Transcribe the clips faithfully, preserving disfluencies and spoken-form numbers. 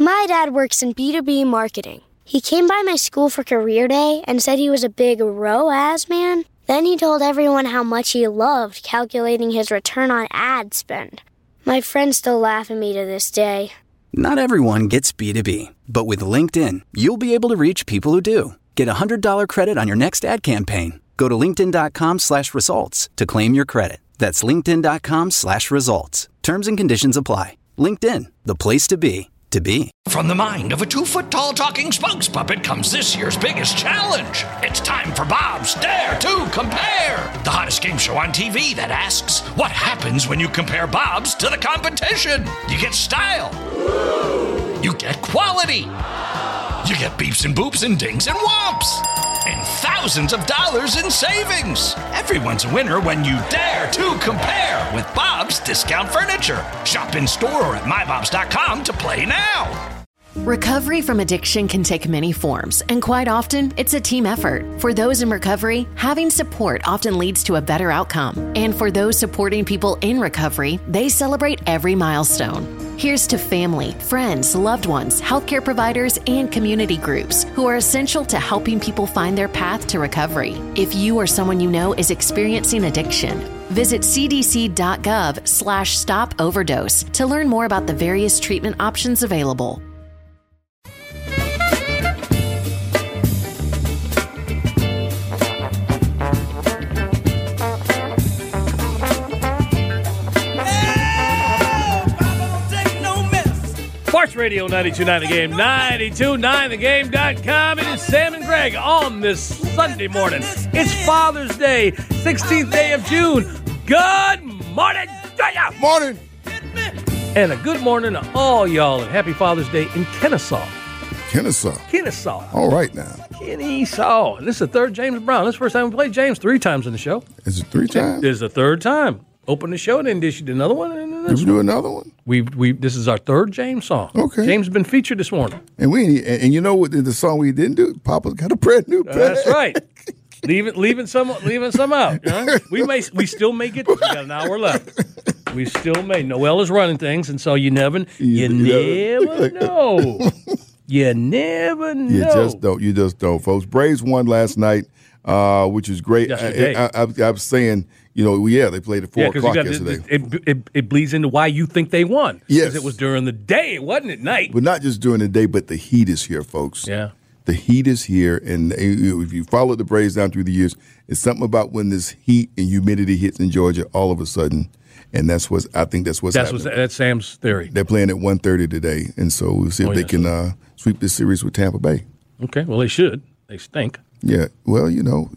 My dad works in B two B marketing. He came by my school for career day and said he was a big R O A S man. Then he told everyone how much he loved calculating his return on ad spend. My friends still laugh at me to this day. Not everyone gets B two B, but with LinkedIn, you'll be able to reach people who do. Get a one hundred dollars credit on your next ad campaign. Go to linkedin.com slash results to claim your credit. That's linkedin.com slash results. Terms and conditions apply. LinkedIn, the place to be, to be. From the mind of a two-foot-tall talking Spunks puppet comes this year's biggest challenge. It's time for Bob's Dare to Compare, the hottest game show on T V that asks, what happens when you compare Bob's to the competition? You get style. You get quality. You get beeps and boops and dings and whomps. And thousands of dollars in savings. Everyone's a winner when you dare to compare with Bob's Discount Furniture. Shop in store or at my bobs dot com to play now. Recovery from addiction can take many forms, and quite often, it's a team effort. For those in recovery, having support often leads to a better outcome. And for those supporting people in recovery, they celebrate every milestone. Here's to family, friends, loved ones, healthcare providers, and community groups who are essential to helping people find their path to recovery. If you or someone you know is experiencing addiction, visit cdc.gov slash stop overdose to learn more about the various treatment options available. Sports Radio ninety-two point nine The Game, ninety-two point nine the game dot com. It is Sam and Greg on this Sunday morning. It's Father's Day, sixteenth day of June. Good morning to ya. Morning. And a good morning to all y'all, and happy Father's Day in Kennesaw. Kennesaw. Kennesaw. All right now. Kennesaw. And this is the third James Brown. This is the first time we played James three times in the show. Is it three times? This is the third time. Open the show, and then did another one. And then Did we do another one? We we this is our third James song. Okay. James has been featured this morning. And we and, and you know what? The song we didn't do, Papa's got a brand new bag. That's right. leaving leaving some leaving some out. You know? We may we still may get. We got an hour left. We still may. Noel is running things, and so you never you, you never know. You never know. You just don't. You just don't, folks. Braves won last night, uh, which is great. Yesterday. I, I, I, I was saying. You know, yeah, they played at four yeah, o'clock got, yesterday. It, it, it, it bleeds into why you think they won. Yes. Because it was during the day. It wasn't at night. But not just during the day, but the heat is here, folks. Yeah. The heat is here. And if you follow the Braves down through the years, it's something about when this heat and humidity hits in Georgia all of a sudden. And that's what I think that's what's that's happening. What's, that's Sam's theory. They're playing at one thirty today. And so we'll see if oh, they yes. can uh, sweep this series with Tampa Bay. Okay. Well, they should. They stink. Yeah, well, you know,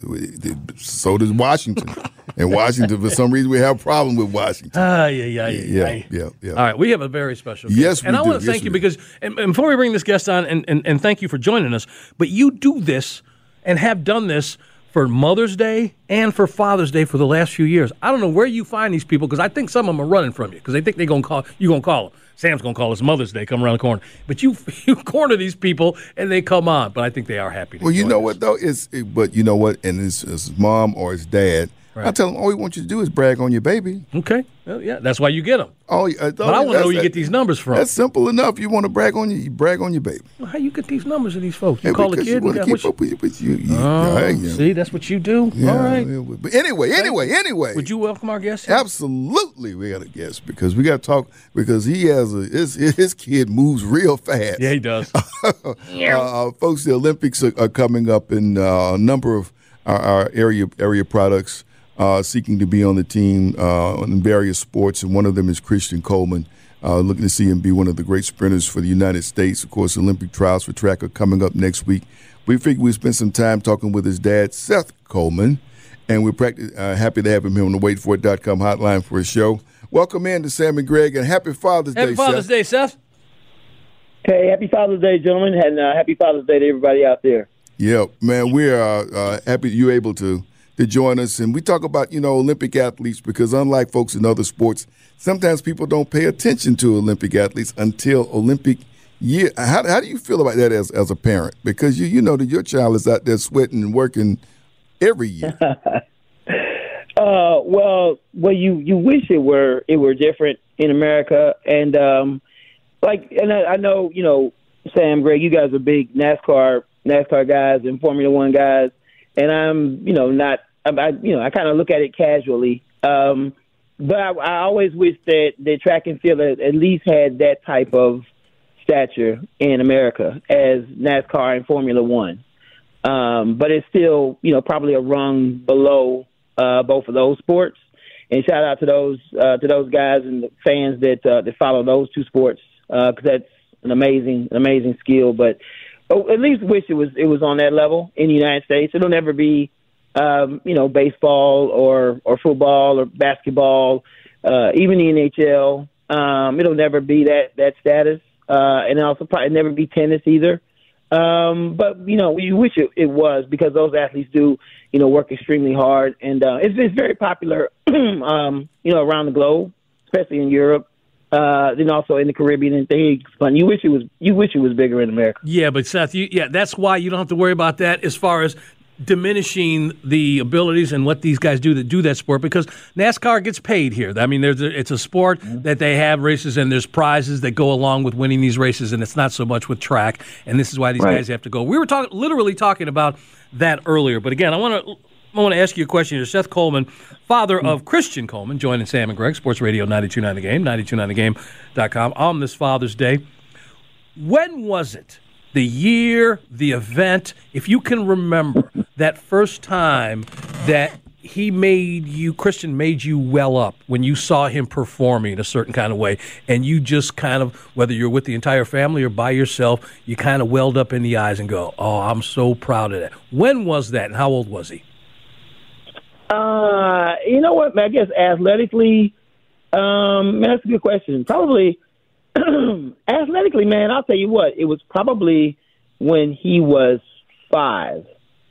so does Washington. And Washington, for some reason, we have a problem with Washington. Ah, yeah, yeah, yeah, yeah, yeah, yeah. All right, we have a very special guest. Yes, we And I do. want to Yes, thank we you do. because, and, and before we bring this guest on, and, and, and thank you for joining us, but you do this and have done this for Mother's Day and for Father's Day for the last few years. I don't know where you find these people because I think some of them are running from you because they think they're going to call, you're going to call them. Sam's going to call us Mother's Day, come around the corner. But you you corner these people, and they come on. But I think they are happy to Well, you join know us. what, though? It's, it, but you know what? And it's, it's his mom or his dad. Right. I tell them, all we want you to do is brag on your baby. Okay. Well, yeah, that's why you get them. Oh, uh, But I want to know where you get these numbers from. That's simple enough. You want to brag on you, you brag on your baby. Well, how you get these numbers of these folks? You Yeah, call the because kid? You want and to got- keep what up with, with you. you Oh, yeah, yeah. see, that's what you do? Yeah, All right. yeah, but anyway, anyway, anyway. Would you welcome our guest? Absolutely, we got a guest because we got to talk because he has a his his kid moves real fast. Yeah, he does. uh, folks, the Olympics are, are coming up, and uh, a number of our, our area area products uh, seeking to be on the team uh, in various sports, and one of them is Christian Coleman. Uh, looking to see him be one of the great sprinters for the United States. Of course, Olympic trials for track are coming up next week. We figured we'd spend some time talking with his dad, Seth Coleman, and we're practic- uh, happy to have him here on the wait for it dot com hotline for a show. Welcome in to Sam and Greg, and happy Father's Happy Day, Father's Seth. Day, Seth. Hey, happy Father's Day, gentlemen, and uh, happy Father's Day to everybody out there. Yeah, man, we're uh, uh, happy you're able to to join us. And we talk about, you know, Olympic athletes because unlike folks in other sports, sometimes people don't pay attention to Olympic athletes until Olympic year. How, how do you feel about that as, as a parent? Because you you know that your child is out there sweating and working every year. uh, well, well, you, you wish it were it were different in America, and um, like, and I, I know, you know, Sam, Greg, you guys are big NASCAR NASCAR guys and Formula One guys, and I'm, you know, not, I, you know, I kind of look at it casually. Um, but I, I always wish that the track and field at least had that type of stature in America as NASCAR and Formula One. Um, but it's still, you know, probably a rung below uh, both of those sports. And shout out to those uh, to those guys and the fans that uh, that follow those two sports, because uh, that's an amazing, amazing skill. But oh, at least wish it was it was on that level in the United States. It'll never be, um, you know, baseball or or football or basketball, uh, even the N H L. Um, it'll never be that that status, uh, and also probably never be tennis either. Um, but, you know, we wish it, it was, because those athletes do, you know, work extremely hard. And uh, it's, it's very popular, um, you know, around the globe, especially in Europe, uh, then also in the Caribbean and things. But you wish it was you wish it was bigger in America. Yeah, but Seth, you, yeah, that's why you don't have to worry about that as far as diminishing the abilities and what these guys do that do that sport, because NASCAR gets paid here. I mean, there's a, it's a sport mm-hmm. that they have races and there's prizes that go along with winning these races, and it's not so much with track. And this is why these right. guys have to go. We were talking, literally talking about that earlier. But again, I want to I want to ask you a question here. Seth Coleman, father mm-hmm. of Christian Coleman, joining Sam and Greg, Sports Radio ninety-two point nine The Game, ninety-two point nine the game dot com on this Father's Day. When was it? The year, the event, if you can remember that first time that he made you, Christian made you well up when you saw him performing a certain kind of way, and you just kind of, whether you're with the entire family or by yourself, you kind of welled up in the eyes and go, oh, I'm so proud of that. When was that, and how old was he? Uh, you know what, I guess athletically, um, man, that's a good question. Probably athletically, man, I'll tell you what, it was probably when he was five.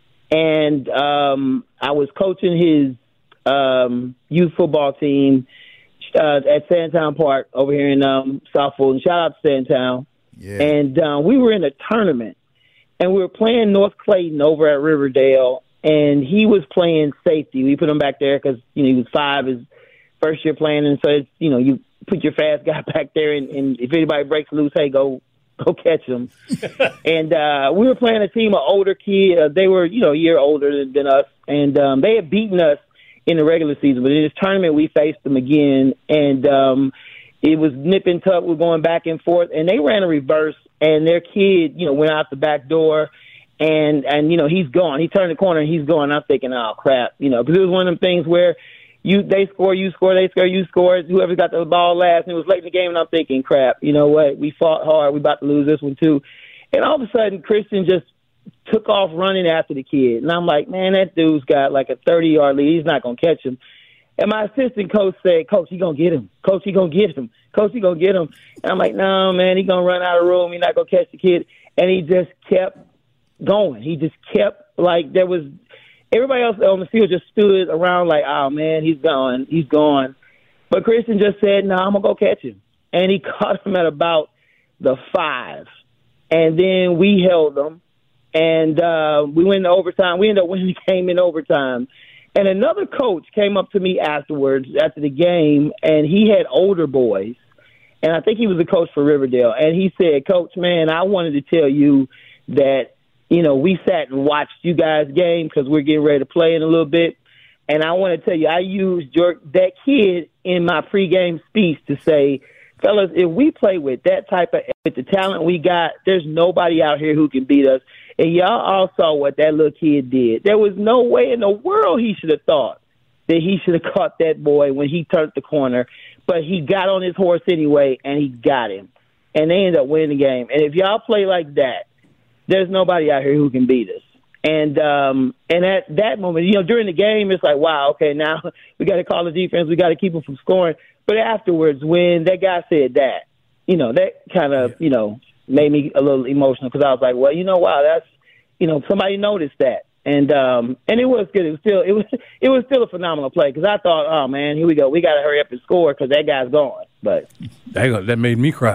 And um, I was coaching his um, youth football team uh, at Sandtown Park over here in um, South Fulton. Shout out to Sandtown. Yeah. And uh, we were in a tournament, and we were playing North Clayton over at Riverdale, and he was playing safety. We put him back there because, you know, he was five, his first year playing, and so, it's, you know, you put your fast guy back there, and, and if anybody breaks loose, hey, go go catch them. And uh, we were playing a team of older kids. Uh, they were, you know, a year older than, than us, and um, they had beaten us in the regular season. But in this tournament, we faced them again, and um, it was nip and tuck. We're going back and forth, and they ran a reverse, and their kid, you know, went out the back door, and, and you know, he's gone. He turned the corner, and he's gone. I'm thinking, oh, crap, you know, because it was one of them things where You they score, you score, they score, you score. Whoever got the ball last, and it was late in the game, and I'm thinking, crap, you know what? We fought hard. We about to lose this one too. And all of a sudden, Christian just took off running after the kid, and I'm like, man, that dude's got like a thirty-yard lead. He's not gonna catch him. And my assistant coach said, Coach, he gonna get him. Coach, he gonna get him. Coach, he gonna get him. And I'm like, no, man, he gonna run out of room. He's not gonna catch the kid. And he just kept going. He just kept like there was. Everybody else on the field just stood around like, oh, man, he's gone. He's gone. But Christian just said, no, nah, I'm going to go catch him. And he caught him at about the five. And then we held them. And uh, we went into overtime. We ended up winning the game in overtime. And another coach came up to me afterwards, after the game, and he had older boys. And I think he was the coach for Riverdale. And he said, Coach, man, I wanted to tell you that, you know, we sat and watched you guys' game because we're getting ready to play in a little bit. And I want to tell you, I used your, that kid in my pregame speech to say, fellas, if we play with that type of, with the talent we got, there's nobody out here who can beat us. And y'all all saw what that little kid did. There was no way in the world he should have thought that he should have caught that boy when he turned the corner. But he got on his horse anyway, and he got him. And they ended up winning the game. And if y'all play like that, there's nobody out here who can beat us. And um, and at that moment, you know, during the game, it's like, wow, okay, now we got to call the defense. We got to keep them from scoring. But afterwards, when that guy said that, you know, that kind of, you know, made me a little emotional because I was like, well, you know, wow, that's, you know, somebody noticed that. And um, and it was good. It was still it was it was still a phenomenal play because I thought, oh man, here we go. We got to hurry up and score because that guy's gone. But that made me cry.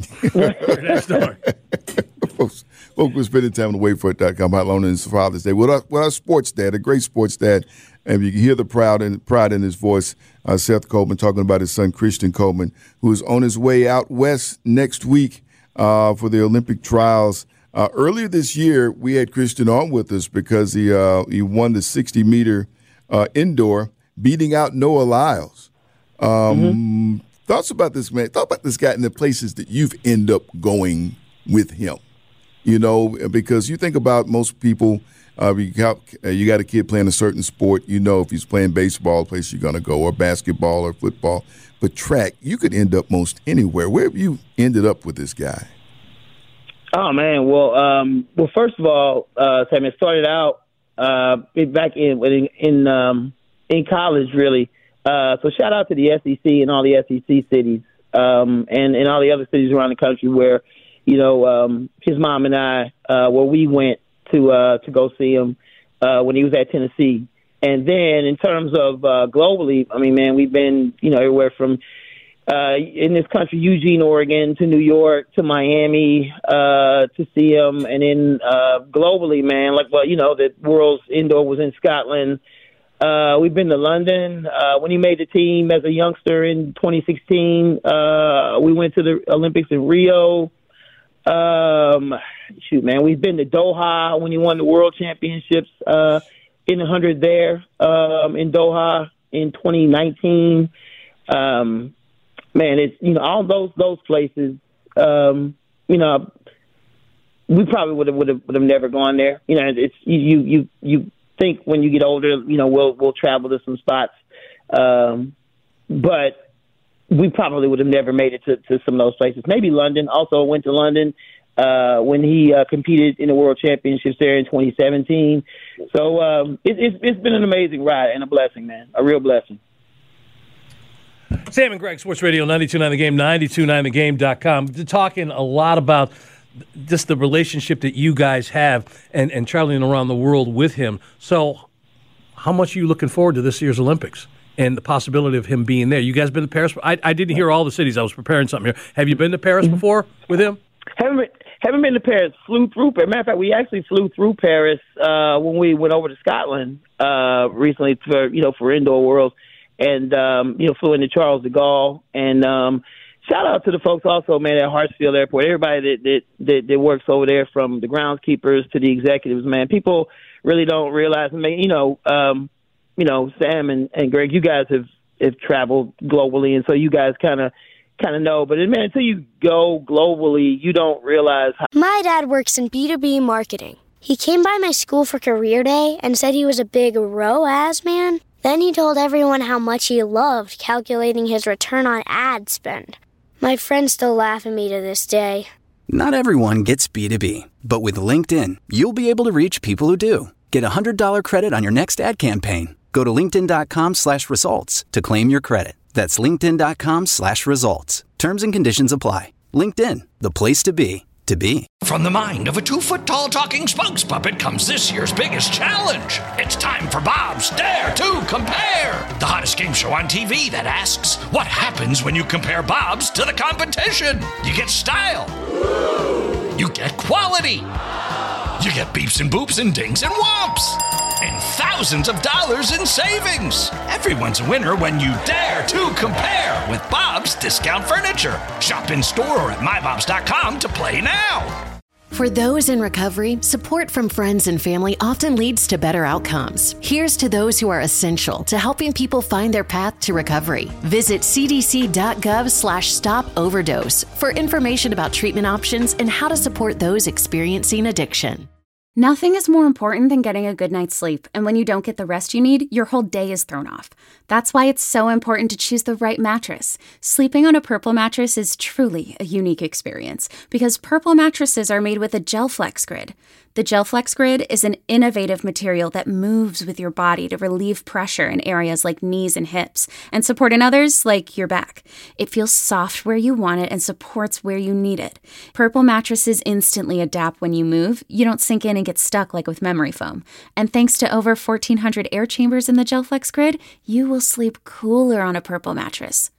That story. Folks, folks, we're spending time on the wait for it dot com hotline on Father's Day with our, with our sports dad, a great sports dad, and you can hear the proud and pride in his voice. Uh, Seth Coleman talking about his son Christian Coleman, who is on his way out west next week uh, for the Olympic trials. Uh, earlier this year, we had Christian on with us because he uh, he won the sixty meter uh, indoor, beating out Noah Lyles. Um, mm-hmm. Thoughts about this man? Thought about this guy and the places that you've ended up going with him. You know, because you think about most people. Uh, you, got, uh, you got a kid playing a certain sport. You know, if he's playing baseball, the place you're going to go, or basketball, or football. But track, you could end up most anywhere. Where have you ended up with this guy? Oh man, well, um, well, first of all, uh, Sam, it started out uh, back in in in, um, in college, really. Uh, so shout out to the S E C and all the S E C cities, um, and and all the other cities around the country where, you know, um, his mom and I, uh, where we went to uh, to go see him uh, when he was at Tennessee. And then in terms of uh, globally, I mean, man, we've been, you know, everywhere from uh, in this country, Eugene, Oregon, to New York, to Miami, uh, to see him. And then uh, globally, man, like, well, you know, the World's Indoor was in Scotland. Uh, we've been to London. Uh, when he made the team as a youngster in twenty sixteen, uh, we went to the Olympics in Rio. Um, shoot, man, we've been to Doha when he won the World Championships uh, in the hundred there um, in Doha in twenty nineteen. Um, man, it's, you know, all those those places. Um, you know, we probably would have would have would have never gone there. You know, it's you you you think when you get older, you know, we'll we'll travel to some spots, um, but we probably would have never made it to, to some of those places. Maybe London. Also went to London uh, when he uh, competed in the World Championships there in twenty seventeen. So um, it, it's, it's been an amazing ride and a blessing, man, a real blessing. Sam and Greg, Sports Radio ninety-two point nine The Game, ninety-two point nine the game dot com. Talking a lot about just the relationship that you guys have and, and traveling around the world with him. So how much are you looking forward to this year's Olympics and the possibility of him being there? You guys been to Paris? I, I didn't hear all the cities. I was preparing something here. Have you been to Paris before with him? Haven't been, haven't been to Paris. Flew through Paris. Matter of fact, we actually flew through Paris uh, when we went over to Scotland uh, recently for, you know, for Indoor Worlds. And, um, you know, flew into Charles de Gaulle. And um, shout out to the folks also, man, at Hartsfield Airport. Everybody that, that, that, that works over there, from the groundskeepers to the executives, man. People really don't realize, I mean, you know, um, you know, Sam and, and Greg, you guys have, have traveled globally, and so you guys kind of kind of know. But, man, until you go globally, you don't realize how. My dad works in B two B marketing. He came by my school for career day and said he was a big R O A S man. Then he told everyone how much he loved calculating his return on ad spend. My friends still laugh at me to this day. Not everyone gets B two B, but with LinkedIn, you'll be able to reach people who do. Get a one hundred dollars credit on your next ad campaign. Go to linkedin.com slash results to claim your credit. That's linkedin.com slash results. Terms and conditions apply. LinkedIn, the place to be, to be. From the mind of a two-foot-tall talking spokes puppet comes this year's biggest challenge. It's time for Bob's Dare to Compare, the hottest game show on T V that asks, what happens when you compare Bob's to the competition? You get style. You get quality. You get beeps and boops and dings and whomps. And thousands of dollars in savings. Everyone's a winner when you dare to compare with Bob's Discount Furniture. Shop in store or at my bobs dot com to play now. For those in recovery, support from friends and family often leads to better outcomes. Here's to those who are essential to helping people find their path to recovery. Visit cdc.gov slash stop overdose for information about treatment options and how to support those experiencing addiction. Nothing is more important than getting a good night's sleep, and when you don't get the rest you need, your whole day is thrown off. That's why it's so important to choose the right mattress. Sleeping on a Purple mattress is truly a unique experience because Purple mattresses are made with a GelFlex Grid. The GelFlex Grid is an innovative material that moves with your body to relieve pressure in areas like knees and hips and support in others like your back. It feels soft where you want it and supports where you need it. Purple mattresses instantly adapt when you move. You don't sink in and get stuck like with memory foam. And thanks to over fourteen hundred air chambers in the GelFlex Grid, you will sleep cooler on a Purple mattress.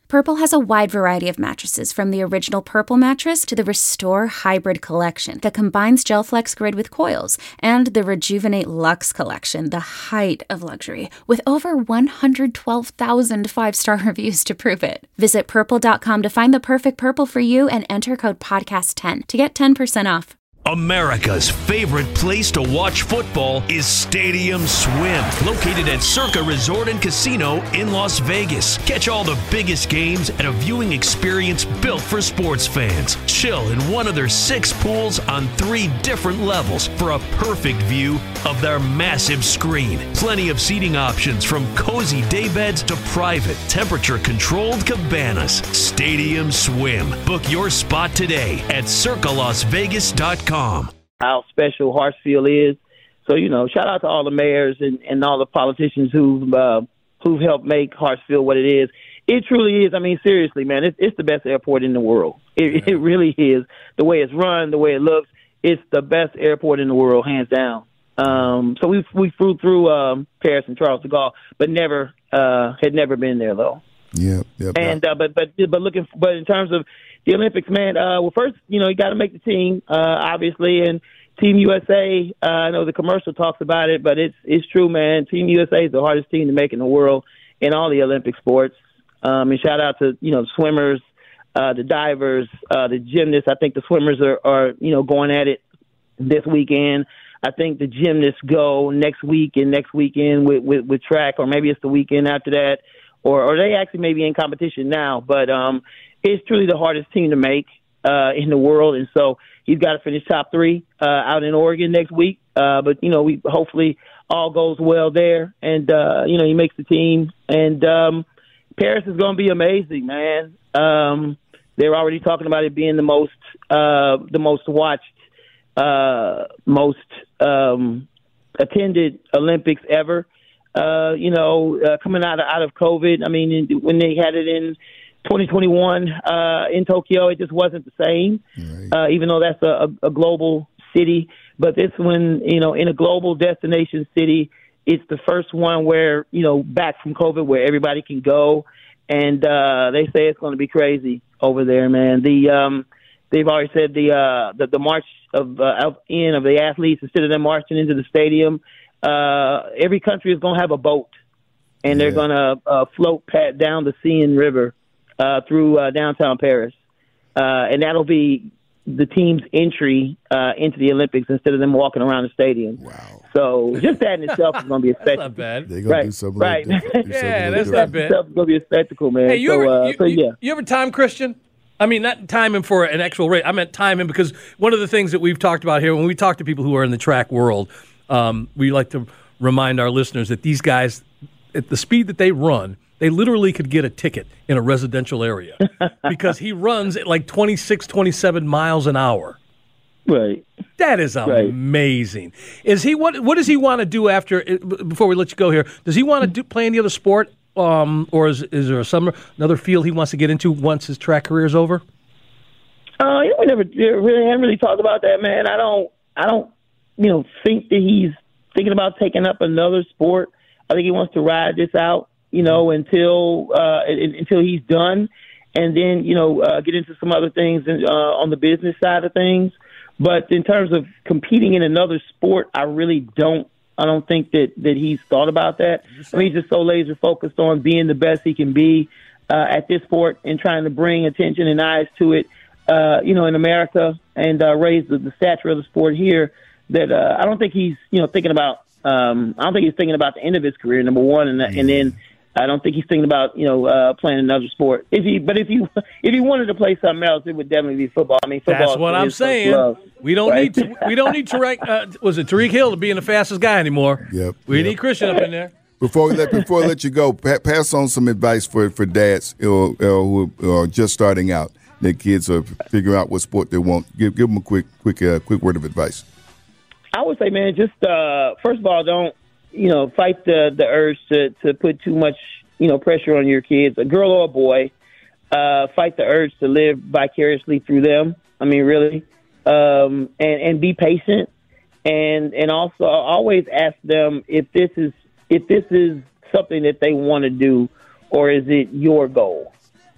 Purple has a wide variety of mattresses, from the original Purple mattress to the Restore Hybrid collection that combines GelFlex Grid with coils, and the Rejuvenate Luxe collection, the height of luxury, with over one hundred twelve thousand five-star reviews to prove it. Visit purple dot com to find the perfect Purple for you and enter code podcast ten to get ten percent off. America's favorite place to watch football is Stadium Swim, located at Circa Resort and Casino in Las Vegas. Catch all the biggest games at a viewing experience built for sports fans. Chill in one of their six pools on three different levels for a perfect view of their massive screen. Plenty of seating options, from cozy daybeds to private, temperature-controlled cabanas. Stadium Swim. Book your spot today at circa las vegas dot com. How special Hartsfield is. So, you know, shout out to all the mayors and, and all the politicians who've, uh, who've helped make Hartsfield what it is. It truly is. I mean, seriously, man, it's, it's the best airport in the world. It, yeah. it really is. The way it's run, the way it looks, it's the best airport in the world, hands down. Um, so we we flew through um, Paris and Charles de Gaulle, but never uh, had never been there though. Yeah, yeah. And uh, but but but looking, but in terms of the Olympics, man, uh, well, first, you know, you got to make the team, uh, obviously, and Team U S A. Uh, I know the commercial talks about it, but it's it's true, man. Team U S A is the hardest team to make in the world in all the Olympic sports. Um, and shout out to you know the swimmers, uh, the divers, uh, the gymnasts. I think the swimmers are, are you know going at it this weekend. I think the gymnasts go next week and next weekend with, with, with track, or maybe it's the weekend after that, or or they actually may be in competition now. But um, it's truly the hardest team to make uh, in the world, and so he's got to finish top three uh, out in Oregon next week. Uh, but you know, we hopefully all goes well there, and uh, you know he makes the team. And um, Paris is going to be amazing, man. Um, they're already talking about it being the most uh, the most watched, uh, most um, attended Olympics ever. Uh, you know, uh, coming out of, out of COVID. I mean, when they had it in twenty twenty-one uh, in Tokyo, it just wasn't the same, right. uh, even though that's a, a global city. But this one, you know, in a global destination city, it's the first one where, you know, back from COVID, where everybody can go. And uh, they say it's going to be crazy over there, man. The um, They've already said the, uh, the, the march of uh, in of the athletes, instead of them marching into the stadium, uh, every country is going to have a boat. And yeah. they're going to uh, float pat down the Seine River uh, through uh, downtown Paris. Uh, and that'll be the team's entry uh, into the Olympics, instead of them walking around the stadium. Wow. So just that in itself is going to be a spectacle. That's not bad. They're going to right. do something right. like that. Yeah, that's not bad. It's going to be a spectacle, man. Hey, you, so, ever, uh, you, so, yeah. you, you ever time Christian? I mean, not time him for an actual race. I meant time him because one of the things that we've talked about here, when we talk to people who are in the track world, um, we like to remind our listeners that these guys, at the speed that they run, they literally could get a ticket in a residential area because he runs at like twenty-six, twenty-seven miles an hour. Right. That is amazing. Right. Is he what? What does he want to do after? Before we let you go here, does he want to do, play any other sport, um, or is is there some another field he wants to get into once his track career is over? Uh, you know, we never really haven't really talked about that, man. I don't, I don't, you know, think that he's thinking about taking up another sport. I think he wants to ride this out, you know, until uh, until he's done, and then you know uh, get into some other things uh, on the business side of things. But in terms of competing in another sport, I really don't. I don't think that, that he's thought about that. I mean, he's just so laser focused on being the best he can be uh, at this sport and trying to bring attention and eyes to it, uh, you know, in America, and uh, raise the, the stature of the sport here. That uh, I don't think he's, you know, thinking about. Um, I don't think he's thinking about the end of his career, number one, and, and then I don't think he's thinking about, you know, uh, playing another sport. If he, but if he, if he wanted to play something else, it would definitely be football. I mean, football. That's what I'm saying. Love, we don't right? need to, we don't need Tariq. Uh, was it Tariq Hill to be the fastest guy anymore? Yep. We yep. need Christian up in there. Before we let before we let you go, pa- pass on some advice for for dads who, who are just starting out. Their kids are figuring out what sport they want. Give give them a quick quick uh, quick word of advice. I would say, man, just uh, first of all, don't. You know, fight the, the urge to, to put too much, you know, pressure on your kids, a girl or a boy. Uh, fight the urge to live vicariously through them. I mean, really, um, and and be patient, and and also always ask them if this is if this is something that they want to do, or is it your goal?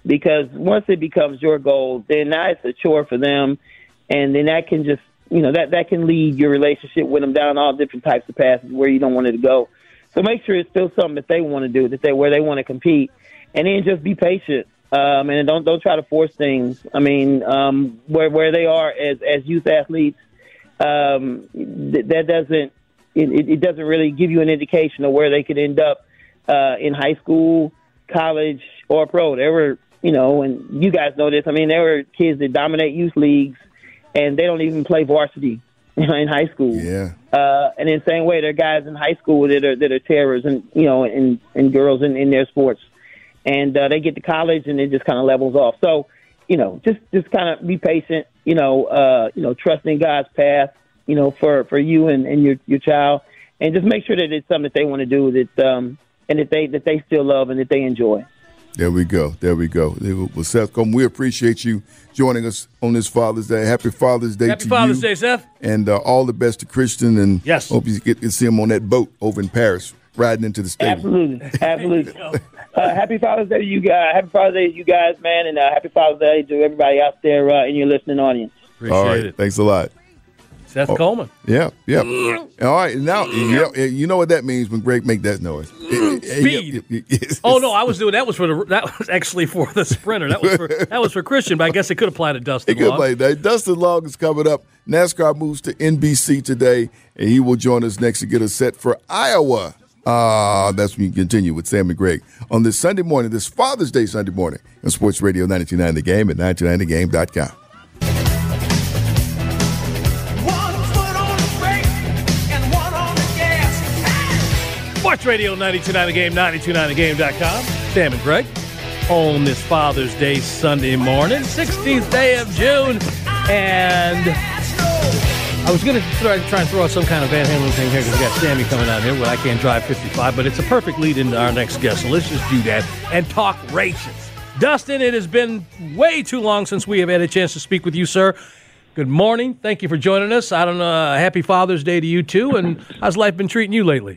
because once it becomes your goal, then now it's a chore for them, and then that can just, you know, that, that can lead your relationship with them down all different types of paths where you don't want it to go. So make sure it's still something that they want to do, that they where they want to compete, and then just be patient. Um, and don't don't try to force things. I mean, um, where where they are as as youth athletes, um, th- that doesn't it, it doesn't really give you an indication of where they could end up uh, in high school, college, or pro. There were, you know, and you guys know this. I mean, there were kids that dominate youth leagues, and they don't even play varsity in high school. Yeah. Uh, and in the same way, there are guys in high school that are that are terrors, and you know, and and girls in, in their sports. And uh, they get to college, and it just kind of levels off. So, you know, just, just kind of be patient. You know, uh, you know, trust in God's path. You know, for, for you and, and your your child, and just make sure that it's something that they want to do, that um, and that they that they still love and that they enjoy. There we go. There we go. Well, Seth Coleman, we appreciate you joining us on this Father's Day. Happy Father's Day Happy to Father's you. Day, Seth. And uh, all the best to Christian. And yes. hope you get to see him on that boat over in Paris, riding into the stadium. Absolutely. Absolutely. uh, happy Father's Day to you guys. Happy Father's Day to you guys, man. And uh, happy Father's Day to everybody out there uh, in your listening audience. Appreciate all right. it. Thanks a lot. Seth oh, Coleman. Yeah, yeah. All right, now you know, you know what that means when Greg make that noise. Speed. Oh no, I was doing that was for the that was actually for the sprinter. That was for that was for Christian, but I guess it could apply to Dustin. It could Long. apply. That. Dustin Long is coming up. NASCAR moves to N B C today, and he will join us next to get us set for Iowa. Uh, that's when you continue with Sam and Greg on this Sunday morning, this Father's Day Sunday morning on Sports Radio ninety-two point nine The Game at ninety-two point nine the game dot com. Sports Radio ninety-two point nine The Game, ninety-two point nine the game dot com. Sam and Greg on this Father's Day Sunday morning, sixteenth day of June. And I was going to try, try and throw out some kind of Van Halen thing here because we got Sammy coming out here. Well, I can't drive fifty-five, but it's a perfect lead into our next guest. So let's just do that and talk races. Dustin, it has been way too long since we have had a chance to speak with you, sir. Good morning. Thank you for joining us. I don't know. Happy Father's Day to you, too. And how's life been treating you lately?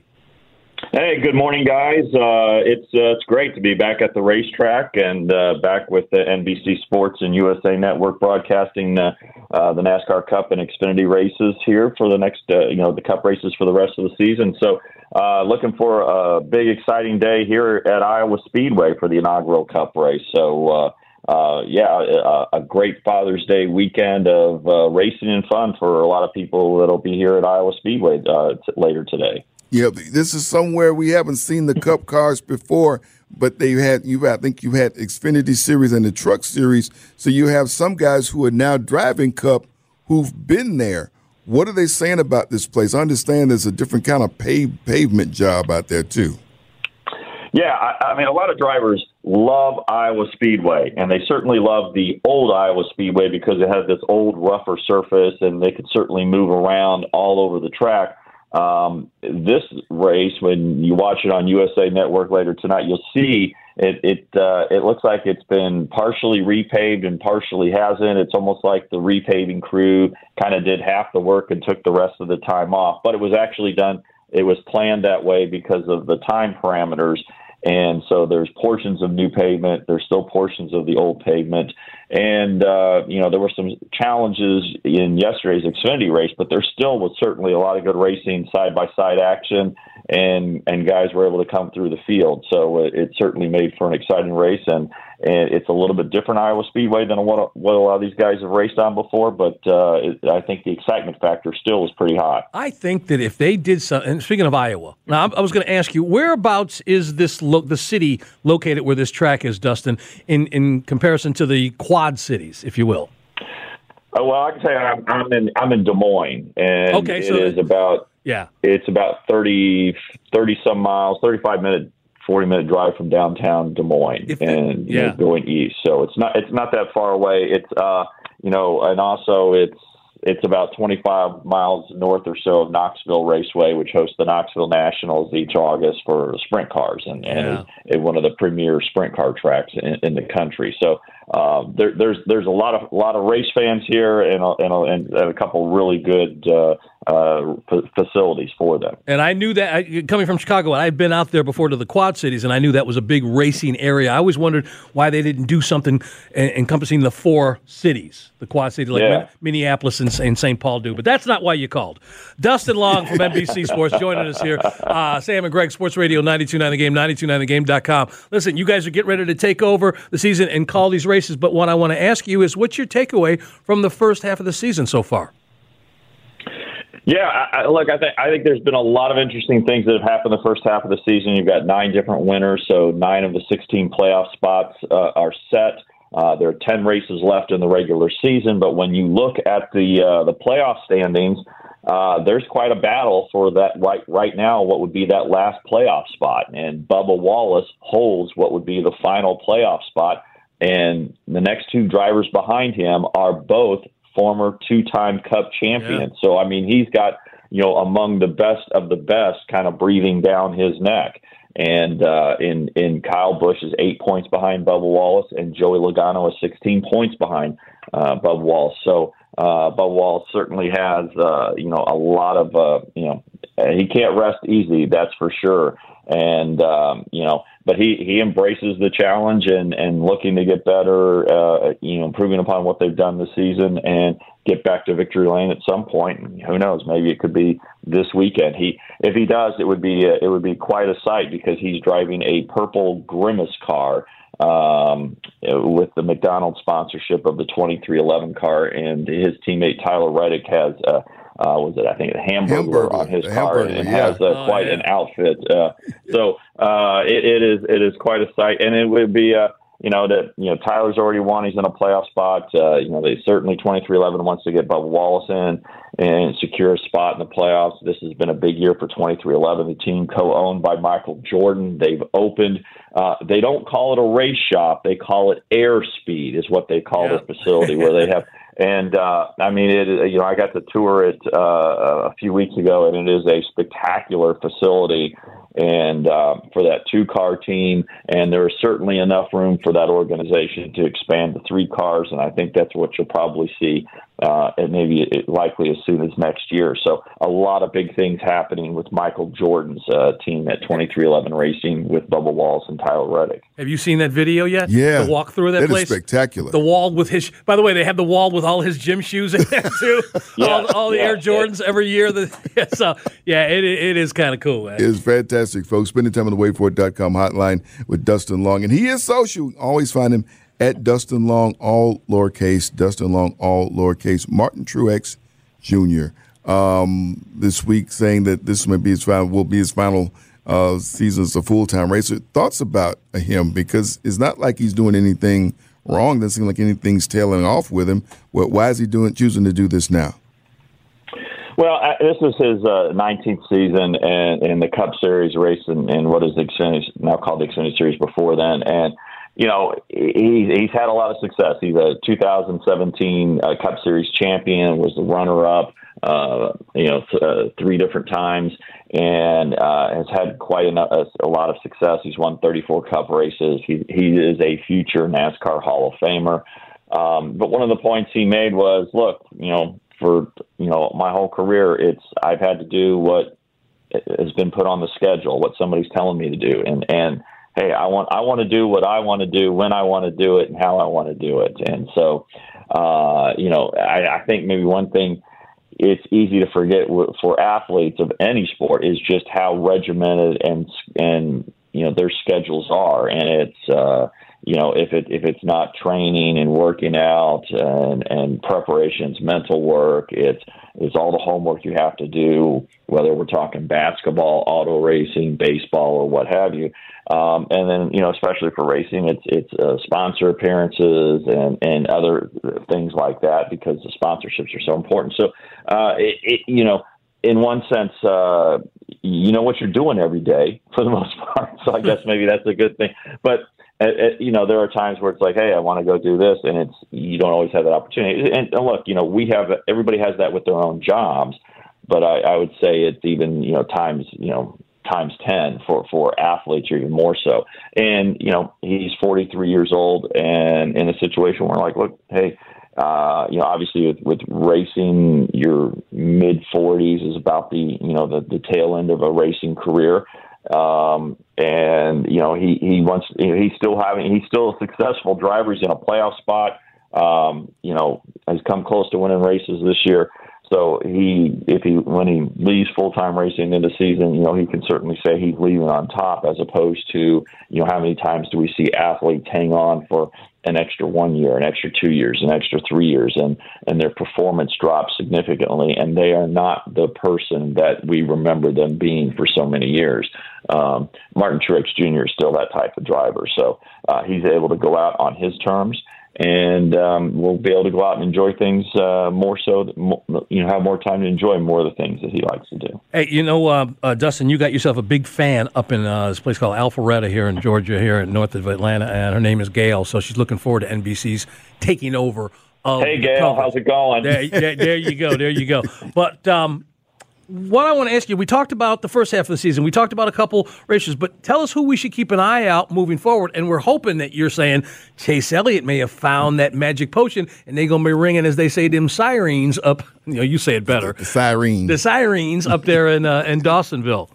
Hey, good morning, guys. Uh, it's uh, it's great to be back at the racetrack and uh, back with the N B C Sports and U S A Network broadcasting uh, uh, the NASCAR Cup and Xfinity races here for the next, uh, you know, the Cup races for the rest of the season. So, uh, looking for a big, exciting day here at Iowa Speedway for the inaugural Cup race. So, uh, uh, yeah, a, a great Father's Day weekend of uh, racing and fun for a lot of people that'll be here at Iowa Speedway uh, t- later today. Yeah, this is somewhere we haven't seen the Cup cars before, but they had you. I think you had Xfinity Series and the Truck Series, so you have some guys who are now driving Cup who've been there. What are they saying about this place? I understand there's a different kind of pave, pavement job out there too. Yeah, I, I mean, a lot of drivers love Iowa Speedway, and they certainly love the old Iowa Speedway because it has this old, rougher surface, and they could certainly move around all over the track. Um, this race, when you watch it on U S A Network later tonight, you'll see it. It uh, it looks like it's been partially repaved and partially hasn't. It's almost like the repaving crew kind of did half the work and took the rest of the time off. But it was actually done. It was planned that way because of the time parameters. And so there's portions of new pavement. There's still portions of the old pavement. And, uh, you know, there were some challenges in yesterday's Xfinity race, but there still was certainly a lot of good racing, side-by-side action, and and guys were able to come through the field. So it, it certainly made for an exciting race, and, and it's a little bit different Iowa Speedway than what, what a lot of these guys have raced on before, but uh, it, I think the excitement factor still is pretty high. I think that if they did something, and speaking of Iowa, now I was going to ask you, whereabouts is this lo- the city located where this track is, Dustin, in, in comparison to the Quad Cities, if you will? Uh, well, I can tell you, I'm, I'm in I'm in Des Moines, and okay, so it is about yeah, it's about thirty, thirty some miles, thirty-five minute, forty minute drive from downtown Des Moines, if and it, you yeah. know, going east. So it's not it's not that far away. It's uh you know, and also it's it's about twenty-five miles north or so of Knoxville Raceway, which hosts the Knoxville Nationals each August for sprint cars, and, and yeah. is, is one of the premier sprint car tracks in, in the country. So um, there, there's there's a lot of a lot of race fans here, and a, and, a, and a couple really good uh, uh, f- facilities for them. And I knew that, I, coming from Chicago, I've been out there before to the Quad Cities, and I knew that was a big racing area. I always wondered why they didn't do something encompassing the four cities, the Quad Cities, like yeah. Minneapolis and, and Saint Paul do. But that's not why you called. Dustin Long from N B C Sports joining us here. Uh, Sam and Greg, Sports Radio ninety-two point nine The Game, ninety-two point nine the game dot com. Listen, you guys are getting ready to take over the season and call these races, but what I want to ask you is, what's your takeaway from the first half of the season so far? Yeah, I, I, look, I think I think there's been a lot of interesting things that have happened the first half of the season. You've got nine different winners, so nine of the sixteen playoff spots uh, are set. Uh, there are ten races left in the regular season, but when you look at the uh, the playoff standings, uh, there's quite a battle for that right right now. What would be that last playoff spot, and Bubba Wallace holds what would be the final playoff spot, and the next two drivers behind him are both former two-time Cup champions. Yeah. So, I mean, he's got, you know, among the best of the best kind of breathing down his neck. And uh, in, in Kyle Busch is eight points behind Bubba Wallace, and Joey Logano is sixteen points behind uh, Bubba Wallace. So uh, Bubba Wallace certainly has, uh, you know, a lot of, uh, you know, he can't rest easy, that's for sure. And, um, you know, but he, he embraces the challenge and, and looking to get better, uh, you know, improving upon what they've done this season and get back to victory lane at some point. And who knows, maybe it could be this weekend. He, if he does, it would be, a, it would be quite a sight, because he's driving a purple Grimace car, um, with the McDonald's sponsorship of the twenty-three eleven car. And his teammate Tyler Reddick has, uh, Uh, was it, I think, a hamburger, hamburger on his car, and yeah. has uh, oh, quite yeah. an outfit. Uh, so uh, it, it is it is quite a sight, and it would be, uh, you know, that you know Tyler's already won. He's in a playoff spot. Uh, you know, they certainly twenty-three eleven wants to get Bubba Wallace in and secure a spot in the playoffs. This has been a big year for twenty-three eleven. The team co-owned by Michael Jordan. They've opened. Uh, they don't call it a race shop. They call it Airspeed, is what they call yeah. the facility where they have. And, uh, I mean, it, you know, I got to tour it uh, a few weeks ago, and it is a spectacular facility and uh, for that two-car team. And there is certainly enough room for that organization to expand to three cars, and I think that's what you'll probably see, uh, and maybe it, likely as soon as next year. So a lot of big things happening with Michael Jordan's uh, team at twenty-three eleven Racing with Bubba Wallace and Tyler Reddick. Have you seen that video yet? Yeah. The walkthrough of that, that place? Is spectacular. The wall with his, by the way, they have the wall with all his gym shoes in there, too. yeah, all, all the yeah, Air Jordans yeah. every year. The, yeah, so, yeah, it, it is kind of cool, man. It's fantastic, folks. Spending time on the wait for it dot com hotline with Dustin Long. And he is social. Always find him at Dustin Long, all lowercase, Dustin Long, all lowercase. Martin Truex Junior Um, this week saying that this may be his final, will be his final uh, season as a full-time racer. Thoughts about him? Because it's not like he's doing anything wrong. Doesn't seem like anything's tailing off with him. Well, why is he doing choosing to do this now? Well, this is his uh, nineteenth season in, in the Cup Series race, and, and what is the Xfinity, now called the Xfinity Series before then. And, you know, he, he's had a lot of success. He's a two thousand seventeen uh, Cup Series champion, was the runner-up, uh, you know, th- uh, three different times, and uh, has had quite a, a, a lot of success. He's won thirty-four Cup races. He, he is a future NASCAR Hall of Famer. Um, but one of the points he made was, look, you know, for, you know, my whole career, it's, I've had to do what has been put on the schedule, what somebody's telling me to do. And, and, hey, I want, I want to do what I want to do, when I want to do it, and how I want to do it. And so, uh, you know, I, I think maybe one thing it's easy to forget for athletes of any sport is just how regimented and, and, you know, their schedules are. And it's, uh, you know, if it if it's not training and working out and, and preparations, mental work, it's it's all the homework you have to do, whether we're talking basketball, auto racing, baseball, or what have you. Um, and then, you know, especially for racing, it's it's uh, sponsor appearances and, and other things like that, because the sponsorships are so important. So, uh, it, it, you know, in one sense, uh, you know what you're doing every day for the most part. So I guess maybe that's a good thing. But Uh, you know, there are times where it's like, hey, I want to go do this, and it's you don't always have that opportunity. And, and look, you know, we have everybody has that with their own jobs, but I, I would say it's even you know times you know times ten for for athletes, or even more so. And you know, he's forty-three years old, and in a situation where like, look, hey. Uh, you know, obviously with, with racing, you're mid forties is about the you know the, the tail end of a racing career. Um, and you know he he wants he's still having he's still a successful driver. He's in a playoff spot. Um, you know, has come close to winning races this year. So he, if he, when he leaves full-time racing into season, you know, he can certainly say he's leaving on top, as opposed to, you know, how many times do we see athletes hang on for an extra one year, an extra two years, an extra three years, and, and their performance drops significantly, and they are not the person that we remember them being for so many years. Um, Martin Truex Junior is still that type of driver. So uh, he's able to go out on his terms. And um, we'll be able to go out and enjoy things uh, more so, that, you know, have more time to enjoy more of the things that he likes to do. Hey, you know, uh, uh, Dustin, you got yourself a big fan up in uh, this place called Alpharetta here in Georgia, here in north of Atlanta, and her name is Gail. So she's looking forward to N B C's taking over. Of hey, Gail, how's it going? There, there, there you go, there you go. But um, what I want to ask you, we talked about the first half of the season. We talked about a couple races, but tell us who we should keep an eye out moving forward. And we're hoping that you're saying Chase Elliott may have found that magic potion, and they're going to be ringing, as they say, them sirens up. You know, you say it better. The sirens. The sirens up there in uh, in Dawsonville.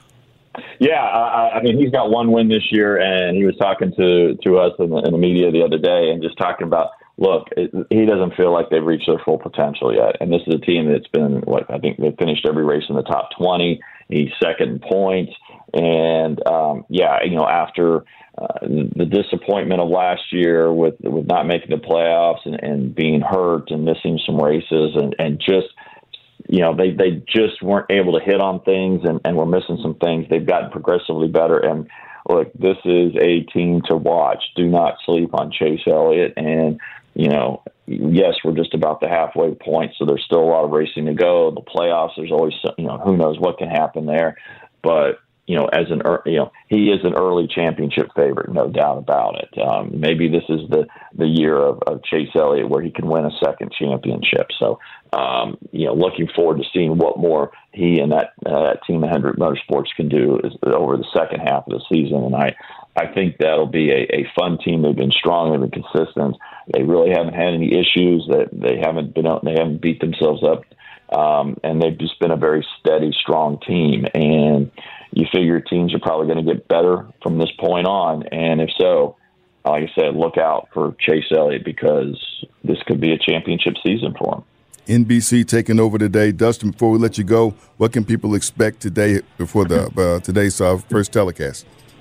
Yeah, I, I mean, he's got one win this year, and he was talking to, to us in the, in the media the other day and just talking about, look, it, he doesn't feel like they've reached their full potential yet. And this is a team that's been, what, I think they've finished every race in the top twenty. He's second in points. And, um, yeah, you know, after uh, the disappointment of last year with with not making the playoffs and, and being hurt and missing some races and, and just, you know, they, they just weren't able to hit on things and, and were missing some things. They've gotten progressively better. And, look, this is a team to watch. Do not sleep on Chase Elliott. And, you know, yes, we're just about the halfway point, so there's still a lot of racing to go. The playoffs, there's always, you know, who knows what can happen there. But, you know, as an, you know, he is an early championship favorite, no doubt about it. Um, maybe this is the, the year of, of Chase Elliott where he can win a second championship. So, um, you know, looking forward to seeing what more he and that, uh, that team at Hendrick Motorsports can do is, over the second half of the season. And I, I think that'll be a, a fun team. They've been strong, they've been consistent. They really haven't had any issues. That they haven't been, they haven't beat themselves up, um, and they've just been a very steady, strong team. And you figure teams are probably going to get better from this point on. And if so, like I said, look out for Chase Elliott, because this could be a championship season for him. N B C taking over today. Dustin, before we let you go, what can people expect today before the uh, today's uh, first telecast?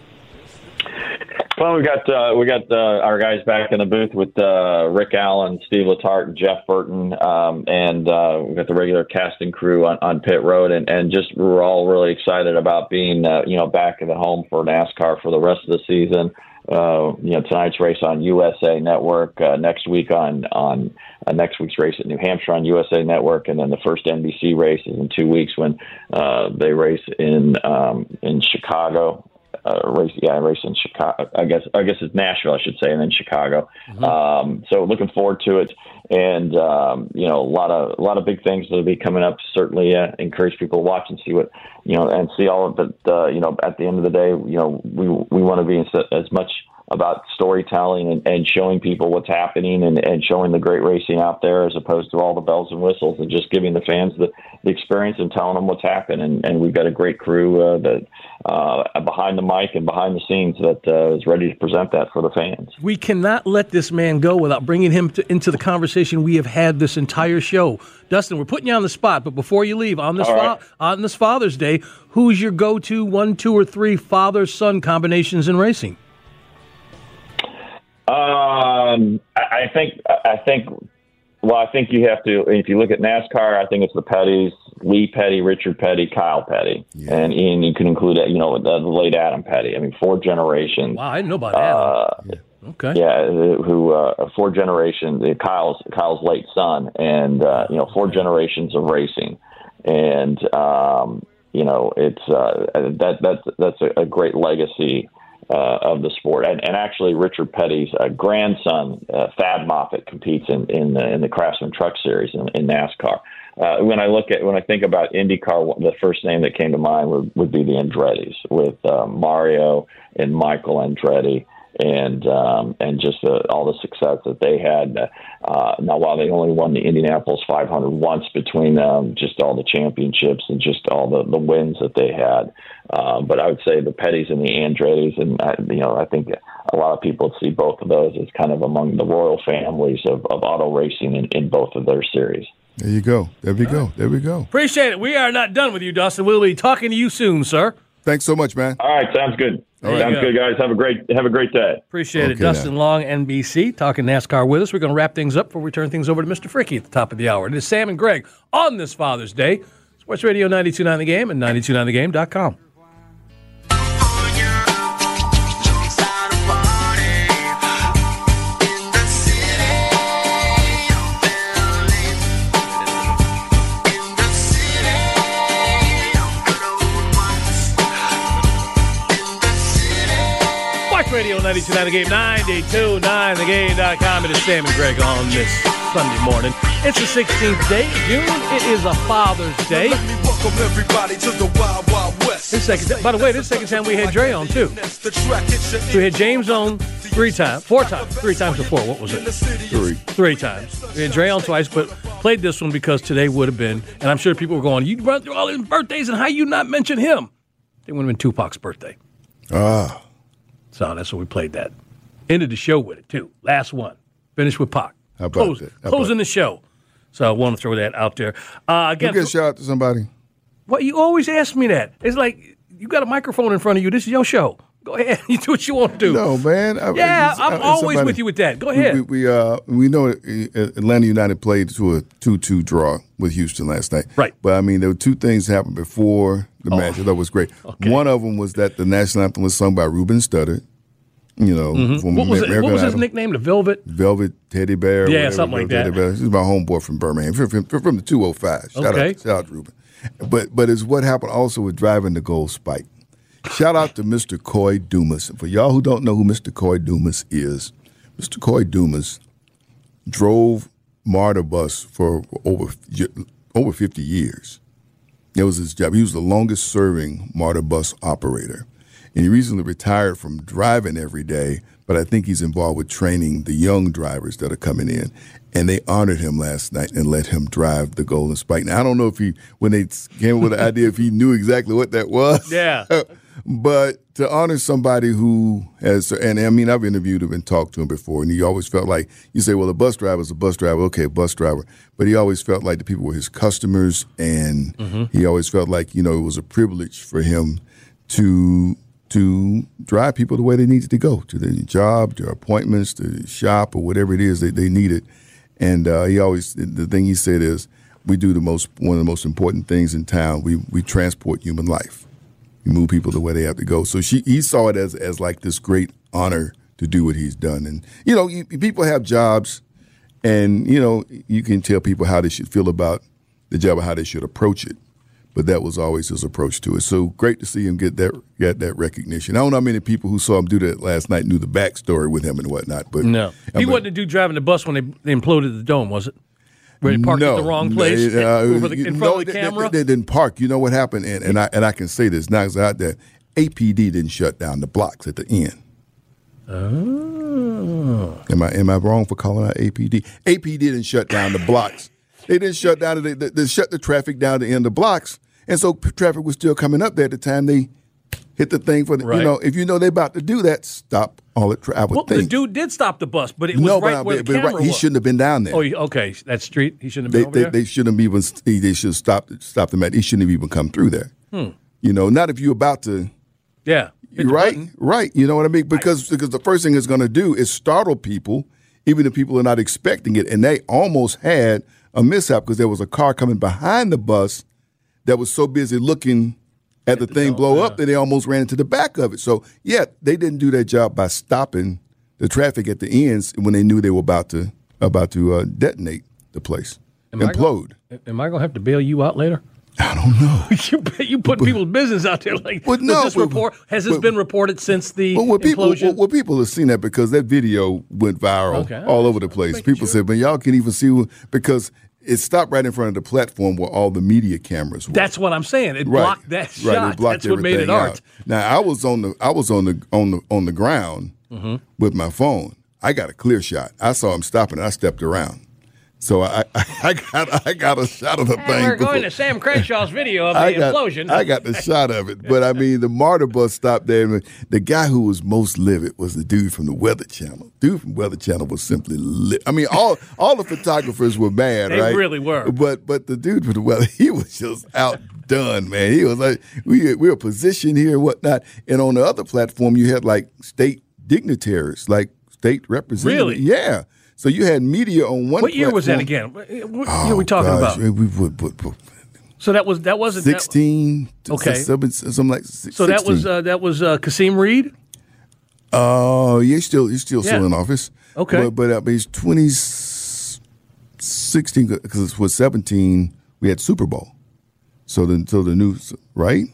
Well, we got uh, we got uh, our guys back in the booth with uh, Rick Allen, Steve Letarte, and Jeff Burton, um, and uh, we got the regular casting crew on, on pit road, and, and just we're all really excited about being uh, you know back at the home for NASCAR for the rest of the season. Uh, you know, tonight's race on U S A Network, uh, next week on on uh, next week's race at New Hampshire on U S A Network, and then the first N B C race is in two weeks when uh, they race in um, in Chicago. Uh, race, yeah, race in Chicago. I guess, I guess it's Nashville, I should say, and then Chicago. Mm-hmm. Um, so looking forward to it, and um, you know, a lot of a lot of big things that'll be coming up. Certainly, uh, encourage people to watch and see what you know, and see all of it. Uh, you know, at the end of the day, you know, we we want to be as much about storytelling and, and showing people what's happening and, and showing the great racing out there, as opposed to all the bells and whistles, and just giving the fans the, the experience and telling them what's happened. And, and we've got a great crew uh, that uh, behind the mic and behind the scenes that uh, is ready to present that for the fans. We cannot let this man go without bringing him to, into the conversation we have had this entire show. Dustin, we're putting you on the spot, but before you leave, on this right. fa- on this Father's Day, who's your go-to one, two, or three father-son combinations in racing? Um, I think, I think, well, I think you have to, if you look at NASCAR, I think it's the Pettys, Lee Petty, Richard Petty, Kyle Petty. Yeah. And, and you can include, you know, the, the late Adam Petty. I mean, four generations. Wow, I didn't know about Adam. Uh, yeah. Okay. Yeah, who, uh, four generations, Kyle's, Kyle's late son, and, uh, you know, four generations of racing. And, um, you know, it's, uh, that, that's, that's a, a great legacy Uh, of the sport. And, and actually, Richard Petty's uh, grandson, uh, Thad Moffitt, competes in, in, the, in the Craftsman Truck Series in, in NASCAR. Uh, when I look at, when I think about IndyCar, the first name that came to mind would, would be the Andretti's, with uh, Mario and Michael Andretti. and um, and just uh, all the success that they had. Uh, now, while they only won the Indianapolis five hundred once, between um, just all the championships and just all the, the wins that they had, uh, but I would say the Pettys and the Andretti's, and uh, you know, I think a lot of people see both of those as kind of among the royal families of, of auto racing in, in both of their series. There you go. There we go. There we go. Appreciate it. We are not done with you, Dustin. We'll be talking to you soon, sir. Thanks so much, man. All right, sounds good. All sounds right. good, guys. Have a great have a great day. Appreciate Okay, it. Dustin now. Long, N B C, talking NASCAR with us. We're going to wrap things up before we turn things over to Mister Fricky at the top of the hour. It is Sam and Greg on this Father's Day. Sports Radio ninety-two point nine The Game and ninety-two point nine the game dot com. Radio ninety-two point nine The Game, ninety-two point nine the game dot com. It is Sam and Greg on this Sunday morning. It's the sixteenth day of June. It is a Father's Day. Let me welcome everybody to the Wild Wild West. This second, by the way, this is the second time we had Dre on, too. So we had James on three times, four times, three times before. What was it? Three. Three times. We had Dre on twice, but played this one because today would have been, and I'm sure people were going, you run through all his birthdays and how you not mention him? It would have been Tupac's birthday. Ah. So that's what we played that. Ended the show with it, too. Last one. Finished with Pac. How about Close, that? How closing about the show. So I want to throw that out there. Uh, again, you get a shout out to somebody. Well, you always ask me that. It's like you got a microphone in front of you. This is your show. Go ahead. You do what you want to do. No, man. I, Yeah, I, I'm always with you with that. Go ahead. We, we, uh, we know Atlanta United played to a two two draw with Houston last night. Right. But, I mean, there were two things happened before the Oh. match. I thought was great. Okay. One of them was that the national anthem was sung by Ruben Studdard. You know, Mhm. from What was, it, American what was his Idol. nickname? The Velvet? Velvet Teddy Bear. Yeah, whatever, something like Teddy that. Bear. This is my homeboy from Birmingham, from, from, from the two oh five. Shout Okay. out, shout out to Ruben. But but it's what happened also with driving the gold spike. Shout out to Mister Coy Dumas. For y'all who don't know who Mister Coy Dumas is, Mister Coy Dumas drove MARTA bus for over over fifty years. That was his job. He was the longest serving MARTA bus operator. And he recently retired from driving every day, but I think he's involved with training the young drivers that are coming in. And they honored him last night and let him drive the Golden Spike. Now, I don't know if he, when they came up with the idea, if he knew exactly what that was. Yeah. But to honor somebody who has, and I mean, I've interviewed him and talked to him before, and he always felt like, you say, well, a bus driver is a bus driver. Okay, a bus driver. But he always felt like the people were his customers, and Mm-hmm. he always felt like, you know, it was a privilege for him to to drive people the way they needed to go, to their job, their appointments, to the shop, or whatever it is that they needed. And uh, he always, the thing he said is, we do the most, one of the most important things in town. We we transport human life. We move people the way they have to go. So she, he saw it as as like this great honor to do what he's done. And, you know, you, people have jobs, and, you know, you can tell people how they should feel about the job or how they should approach it. But that was always his approach to it. So great to see him get that get that recognition. I don't know how many people who saw him do that last night knew the backstory with him and whatnot. But No. I He mean, wasn't the dude driving the bus when they, they imploded the dome, was it? Where they parked no, at the wrong place uh, over the, in front no, of the they, camera? They, they didn't park. You know what happened? And, and I and I can say this now because out there, A P D didn't shut down the blocks at the end. Oh. Am I am I wrong for calling out A P D? A P D didn't shut down the blocks. They didn't shut down. They, they, they shut the traffic down to end the blocks, and so p- traffic was still coming up there at the time they hit the thing for the. Right. You know, if you know they're about to do that, stop all the traffic. Well, the dude did stop the bus, but it was no, right but, where but, the but camera right, he was. shouldn't have been down there. Oh, he- okay. That street, he shouldn't have They been over they, there? they shouldn't have even. They should have stopped stop them at. He shouldn't have even come through there. Hmm. You know, not if you're about to. Yeah. Hit the Right, button. right. You know what I mean? Because because the first thing it's going to do is startle people, even if people are not expecting it. And they almost had a mishap because there was a car coming behind the bus that was so busy looking at the thing blow up that they almost ran into the back of it. So, yeah, they didn't do their job by stopping the traffic at the ends when they knew they were about to about to uh, detonate the place, Am I implode. Gonna, am I going to have to bail you out later? I don't know. you you put people's business out there like. But does no, this but- report has this but- been reported since the Well, well, people, implosion? well, well, people have seen that because that video went viral Okay. all over the place. Making People sure. said, "But y'all can even see who-" because it stopped right in front of the platform where all the media cameras were." That's what I'm saying. It right. blocked that Right, shot. it blocked That's what made it everything art. out. Now I was on the I was on the on the on the ground mm-hmm. with my phone. I got a clear shot. I saw him stopping, and I stepped around. So I, I, I got I got a shot of the and thing. We're before. going to Sam Crenshaw's video of the I got, explosion. I got the shot of it. But, I mean, the MARTA bus stopped there. And the guy who was most livid was the dude from the Weather Channel. Dude from Weather Channel was simply lit. I mean, all all the photographers were mad, they right? They really were. But but the dude from the Weather, he was just outdone, man. He was like, we, we were positioned here and whatnot. And on the other platform, you had, like, state dignitaries, like state representatives. Really? Yeah. So you had media on one. What year platform. was that again? What year oh, are we talking gosh. about? We, we, we, we, we, so that was that wasn't sixteen. That, okay. Something like sixteen. So that was uh, that was uh, Kasim Reed. Oh, uh, yeah, he's still he's still, yeah. still in office. Okay, but, but uh, he's twenty sixteen because it was seventeen. We had Super Bowl. So the so the new right.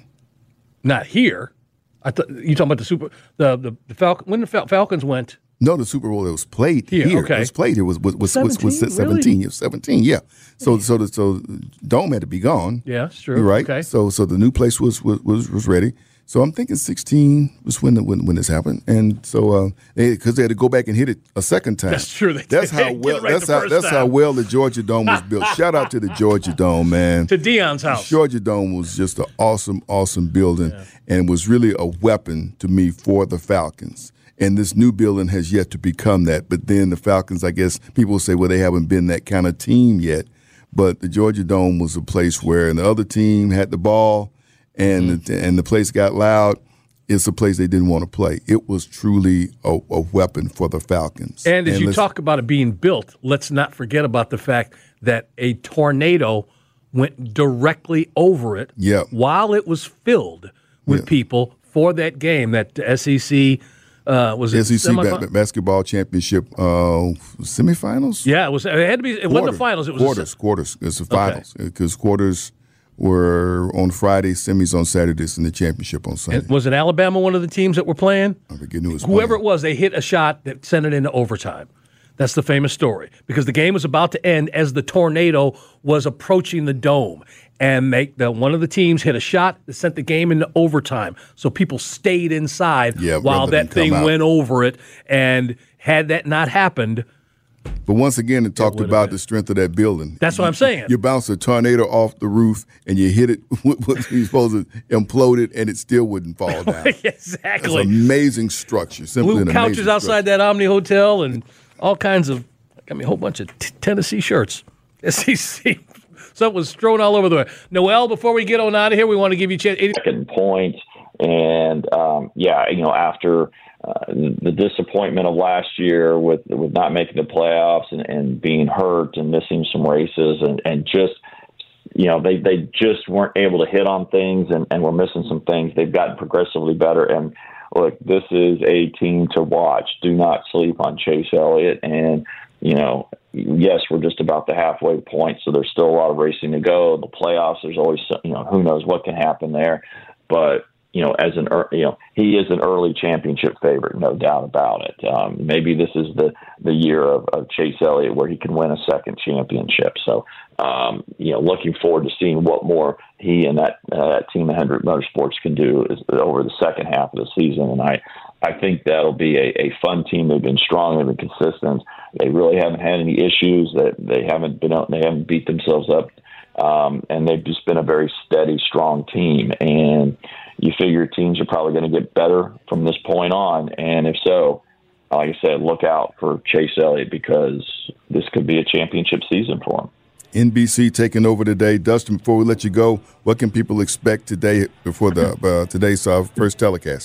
Not here. I thought you talking about the Super the the, the Falcon when the Fal- Falcons went. No, the Super Bowl that was played here. here. Okay. It was played here was was was, seventeen, was, was seventeen. really? It was seventeen, yeah. So so the so Dome had to be gone. Yeah, it's true. Right. Okay. So so the new place was was was, was ready. So I'm thinking sixteen was when the, when when this happened, and so because uh, they, they had to go back and hit it a second time. That's true. They that's did. how They did well. it right that's the how first that's time. how well the Georgia Dome was built. Shout out to the Georgia Dome, man. To Dion's house. Georgia Dome was just an awesome, awesome building, Yeah. and was really a weapon to me for the Falcons. And this new building has yet to become that. But then the Falcons, I guess people will say, well, they haven't been that kind of team yet. But the Georgia Dome was a place where the other team had the ball, and mm-hmm. the, and the place got loud. It's a place they didn't want to play. It was truly a, a weapon for the Falcons. And as and you talk about it being built, let's not forget about the fact that a tornado went directly over it yep. while it was filled with yep. people for that game, that S E C uh, was it S E C ba- basketball championship uh, semifinals. Yeah, it was. It had to be. It Quarter, wasn't the finals. It was quarters. A, quarters. It's the finals because okay. quarters were on Friday, semis on Saturdays, and the championship on Sunday. And was it Alabama one of the teams that were playing? I forget who was Whoever playing. it was, they hit a shot that sent it into overtime. That's the famous story because the game was about to end as the tornado was approaching the dome, and make the one of the teams hit a shot that sent the game into overtime. So people stayed inside yeah, while that thing out. went over it, and had that not happened. But once again, it talked it about been. the strength of that building. That's what I'm saying. You bounce a tornado off the roof and you hit it, you're supposed to implode it, and it still wouldn't fall down. Exactly. It's an amazing structure. Simply Blue an couches outside structure. that Omni Hotel and all kinds of, I mean, a whole bunch of t- Tennessee shirts. S E C. So it was strewn all over the way. Noel, before we get on out of here, we want to give you a chance. Second point. And, um, yeah, you know, after uh, the disappointment of last year with with not making the playoffs and, and being hurt and missing some races and, and just, you know, they, they just weren't able to hit on things and, and were missing some things. They've gotten progressively better. And, look, this is a team to watch. Do not sleep on Chase Elliott. And, you know, yes, we're just about the halfway point, so there's still a lot of racing to go. The playoffs, there's always, you know, who knows what can happen there. But, you know, as an, you know, he is an early championship favorite, no doubt about it. Um, maybe this is the, the year of, of Chase Elliott where he can win a second championship. So, um, you know, looking forward to seeing what more he and that, uh, that team at Hendrick Motorsports can do is, over the second half of the season. And I, I think that'll be a, a fun team. They've been strong, they've been consistent. They really haven't had any issues. That they haven't been, they haven't beat themselves up, um, and they've just been a very steady, strong team. And you figure teams are probably going to get better from this point on. And if so, like I said, look out for Chase Elliott because this could be a championship season for him. N B C taking over today. Dustin, before we let you go, what can people expect today before the uh, today's uh, first telecast?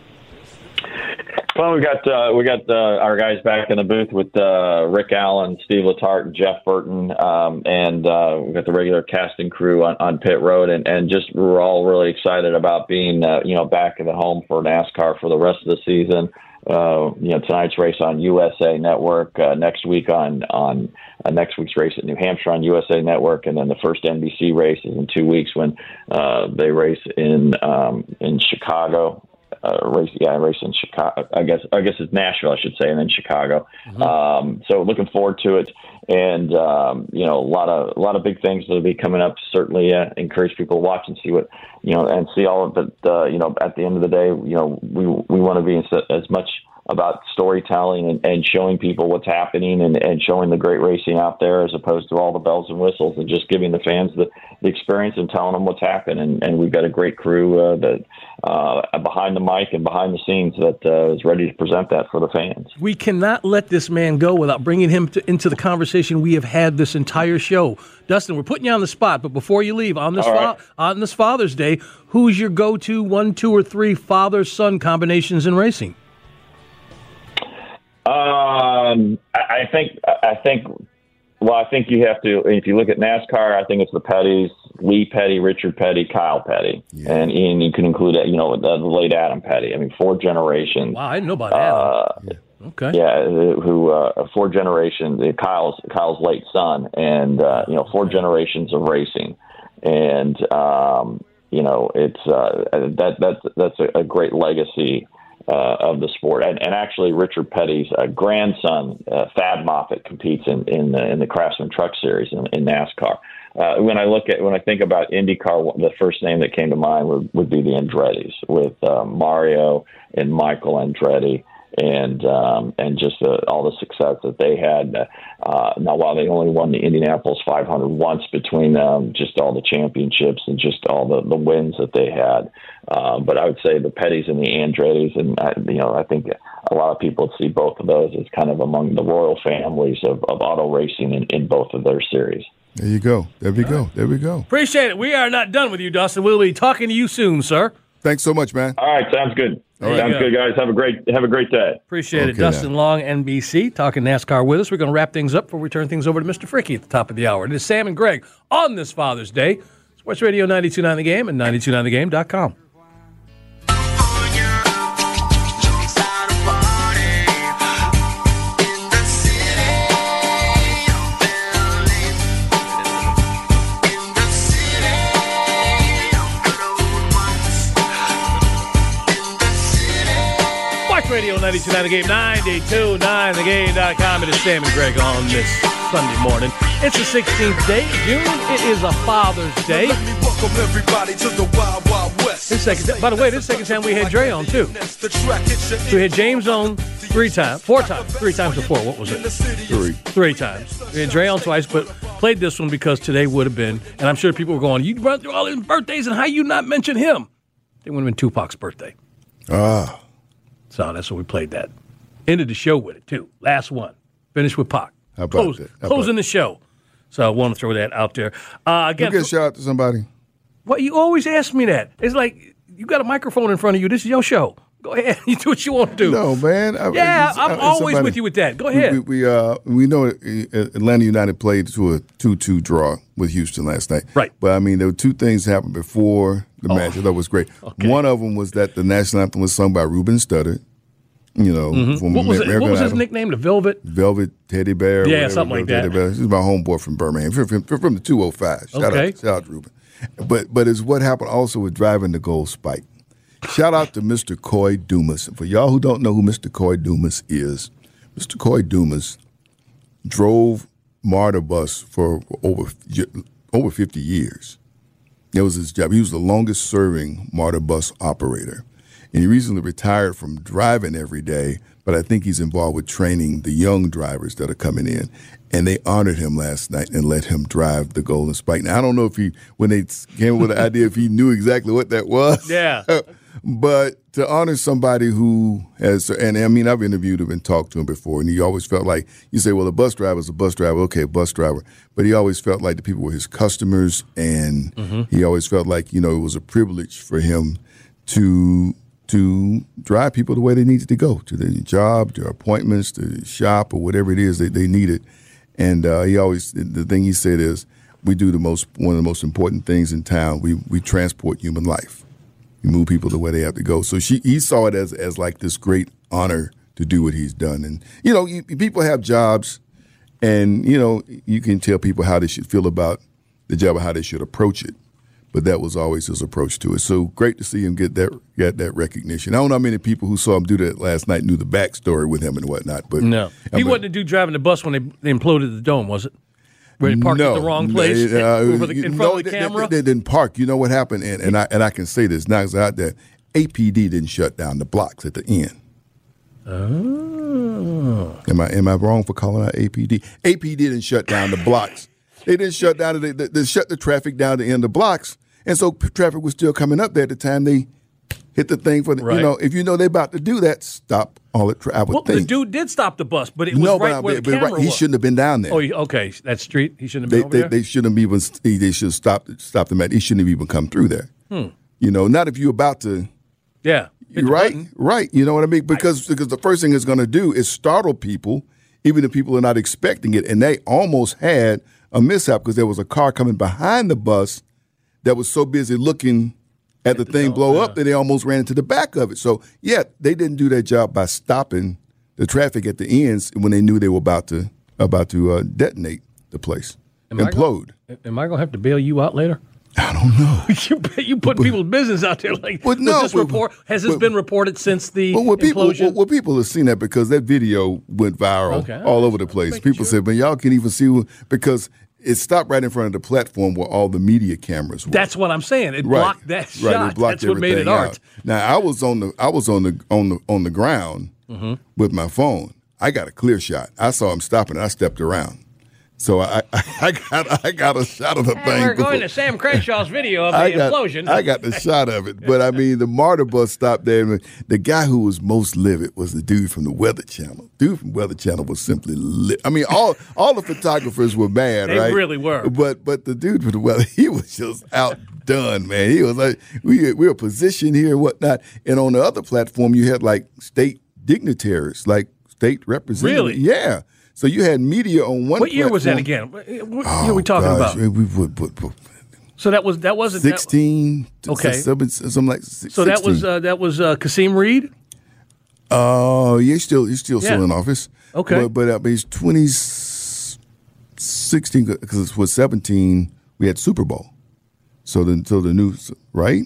Well, we got uh, we got uh, our guys back in the booth with uh, Rick Allen, Steve Letarte, and Jeff Burton, um, and uh, we got the regular casting crew on, on pit road, and, and just we're all really excited about being uh, you know back at the home for NASCAR for the rest of the season. Uh, you know tonight's race on U S A Network, uh, next week on on uh, next week's race at New Hampshire on U S A Network, and then the first N B C race is in two weeks when uh, they race in um, in Chicago. Uh, race, yeah, race in Chicago. I guess, I guess it's Nashville, I should say, and then Chicago. Mm-hmm. Um, so looking forward to it, and um, you know, a lot of a lot of big things that'll be coming up. Certainly, uh, encourage people to watch and see what you know, and see all of it. Uh, you know, at the end of the day, you know, we we want to be in as much about storytelling and, and showing people what's happening and, and showing the great racing out there, as opposed to all the bells and whistles, and just giving the fans the, the experience and telling them what's happened. And, and we've got a great crew uh, that uh, behind the mic and behind the scenes that uh, is ready to present that for the fans. We cannot let this man go without bringing him to, into the conversation we have had this entire show. Dustin, we're putting you on the spot, but before you leave, on this right. fa- on this Father's Day, who's your go-to one, two, or three father-son combinations in racing? Um, I think, I think, well, I think you have to, if you look at NASCAR, I think it's the Pettys, Lee Petty, Richard Petty, Kyle Petty. Yeah. And Ian, you can include, you know, the, the late Adam Petty. I mean, four generations. Wow, I didn't know about Adam. Uh, yeah. Okay. Yeah, who, uh, four generations, Kyle's, Kyle's late son, and, uh, you know, four generations of racing. And, um, you know, it's, uh, that, that's, that's a, a great legacy Uh, of the sport. And, and actually, Richard Petty's uh, grandson, uh, Thad Moffitt, competes in, in, the, in the Craftsman Truck Series in, in NASCAR. Uh, when I look at, when I think about IndyCar, the first name that came to mind would, would be the Andretti's, with uh, Mario and Michael Andretti, and um, and just uh, all the success that they had. Uh, now, while they only won the Indianapolis five hundred once, between um, just all the championships and just all the, the wins that they had. Uh, but I would say the Pettys and the Andretti's, and I, you know, I think a lot of people see both of those as kind of among the royal families of, of auto racing in, in both of their series. There you go. There we go. There we go. Appreciate it. We are not done with you, Dustin. We'll be talking to you soon, sir. Thanks so much, man. All right, sounds good. All sounds right. good, guys. Have a great have a great day. Appreciate Okay, it. Dustin now. Long, N B C, talking NASCAR with us. We're going to wrap things up before we turn things over to Mister Fricky at the top of the hour. It is Sam and Greg on this Father's Day. Sports Radio ninety-two point nine The Game and ninety-two point nine the game dot com. Radio ninety-two point nine The Game, ninety-two point nine the game dot com. It is Sam and Greg on this Sunday morning. It's the sixteenth day of June. It is a Father's Day. Let me welcome everybody to the Wild Wild West. This second, by the way, this is the second time we had Dre on, too. So we had James on three times, four times, three times before. What was it? Three. Three times. We had Dre on twice, but played this one because today would have been, and I'm sure people were going, you run through all his birthdays and how you not mention him? It would have been Tupac's birthday. Ah. So that's what we played that. Ended the show with it, too. Last one. Finished with Pac. How about Close, that? How closing about the show. So I want to throw that out there. Uh, again, you get a shout out to somebody. Well, you always ask me that. It's like you got a microphone in front of you. This is your show. Go ahead. You do what you want to do. No, man. I, yeah, I, I'm I, always somebody, with you with that. Go ahead. We, we, uh, we know Atlanta United played to a two two draw with Houston last night. Right. But, I mean, there were two things that happened before the oh. match. I thought was great. Okay. One of them was that the national anthem was sung by Ruben Studdard. You know, mm-hmm. from what was, it, what was his Idol. nickname? The Velvet? Velvet Teddy Bear. Yeah, whatever, something like Teddy that. Bear. This is my homeboy from Birmingham, from, from, from the two oh five. Shout okay. out, shout out to Ruben. But but it's what happened also with driving the gold spike. Shout out to Mister Coy Dumas. For y'all who don't know who Mister Coy Dumas is, Mister Coy Dumas drove MARTA bus for over over fifty years. That was his job. He was the longest serving MARTA bus operator. And he recently retired from driving every day, but I think he's involved with training the young drivers that are coming in. And they honored him last night and let him drive the Golden Spike. Now, I don't know if he, when they came up with the idea, if he knew exactly what that was. Yeah. But to honor somebody who has, and I mean, I've interviewed him and talked to him before, and he always felt like, you say, well, a bus driver is a bus driver. Okay, bus driver. But he always felt like the people were his customers, and mm-hmm. he always felt like, you know, it was a privilege for him to to drive people the way they needed to go, to their job, their appointments, to shop, or whatever it is that they needed. And uh, he always, the thing he said is, we do the most, one of the most important things in town. We we transport human life. We move people the way they have to go. So she, he saw it as as like this great honor to do what he's done. And, you know, you, people have jobs, and, you know, you can tell people how they should feel about the job or how they should approach it. But that was always his approach to it. So great to see him get that get that recognition. I don't know how many people who saw him do that last night knew the backstory with him and whatnot. But no, he I mean, wasn't the dude driving the bus when they, they imploded the dome, was it? Where they parked no, at the wrong place uh, over the, in front no, of the they, camera? They, they didn't park. You know what happened? And, and I and I can say this now because out there, A P D didn't shut down the blocks at the end. Oh. Am I am I wrong for calling out A P D? A P D didn't shut down the blocks. They didn't shut down. They, they, they shut the traffic down to end the blocks, and so traffic was still coming up there at the time they hit the thing for the. Right. You know, if you know they're about to do that, stop all the traffic. Well, think. the dude did stop the bus, but it was no, right but, where but, the but camera right, he was. shouldn't have been down there. Oh, okay, that street. He shouldn't have They been over they, there. they shouldn't have even. They should have stopped stop them at. He shouldn't have even come through there. Hmm. You know, not if you're about to. Yeah. Hit the Right, button. right. You know what I mean? Because because the first thing it's going to do is startle people, even if people are not expecting it. And they almost had a mishap because there was a car coming behind the bus that was so busy looking at the thing blow up that they almost ran into the back of it. So, yeah, they didn't do their job by stopping the traffic at the ends when they knew they were about to about to uh, detonate the place, Am I implode. Gonna, am I going to have to bail you out later? I don't know. you you put people's business out there like. But was no, this but- report, has this but- been reported since the Well, well, people, implosion? well, well, people have seen that because that video went viral Okay. all over the place. Making People sure. said, "But y'all can even see wh- because it stopped right in front of the platform where all the media cameras were." That's what I'm saying. It right. blocked that Right, shot. it blocked That's what made it everything art. out. Now I was on the I was on the on the on the ground Mm-hmm. with my phone. I got a clear shot. I saw him stopping. And I stepped around, so I I, I got I got a shot of the And thing. we're going before- to Sam Crenshaw's video of the I got, implosion. I got the shot of it. But I mean, the MARTA bus stopped there. And the guy who was most livid was the dude from the Weather Channel. Dude from Weather Channel was simply lit. I mean, all all the photographers were mad, They right? really were. But but the dude from the Weather, he was just outdone, man. He was like, we we were positioned here, and whatnot. And on the other platform, you had like state dignitaries, like state representatives. Really? Yeah. So you had media on one. What year was that platform. again? What Oh, year are we talking gosh. about? We, we, we, we, So that was that wasn't that- Sixteen, Okay. something, something like. So that was uh, that was uh, Kasim Reed. Oh, uh, yeah, he's still he's still Yeah. still in office. Okay. but but uh, but he's twenty sixteen because it was seventeen. We had Super Bowl, so the so the new right.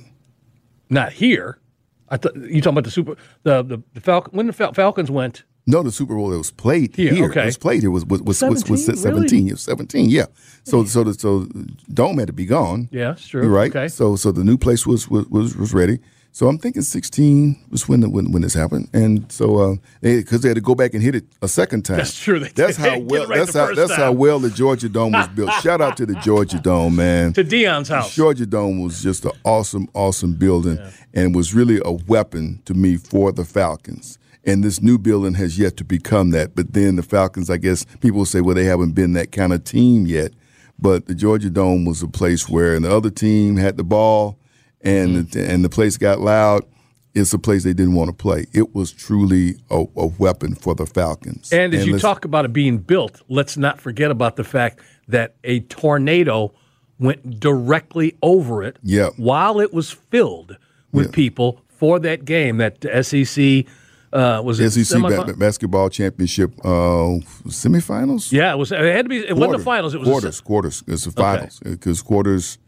Not here. I thought you talking about the super the the, the Falcon when the Fal- Falcons went. No, the Super Bowl that was played Here, here. okay. It was played here was was was, was, was seventeen, seventeen. really? It was seventeen. Yeah. So so the so Dome had to be gone. Yeah, it's true. You're right. Okay. So so the new place was was was, was ready. So I'm thinking sixteen was when the, when when this happened, and so uh, because they, they had to go back and hit it a second time. That's true. They that's did. how They did well. it right that's the how first that's how time. well the Georgia Dome was built. Shout out to the Georgia Dome, man. To Dion's house. Georgia Dome was just an awesome, awesome building, and was really a weapon to me for the Falcons. And this new building has yet to become that. But then the Falcons, I guess people will say, well, they haven't been that kind of team yet. But the Georgia Dome was a place where the other team had the ball, and Mm-hmm. the, and the place got loud. It's a place they didn't want to play. It was truly a, a weapon for the Falcons. And as you let's- talk about it being built, let's not forget about the fact that a tornado went directly over it Yeah. while it was filled with Yeah. people for that game, that S E C uh, was it S E C semifi- ba- basketball championship uh, semifinals. Yeah, it was. It had to be. It wasn't the Quarter- finals. It was quarters. A, quarters. It's the finals because quarters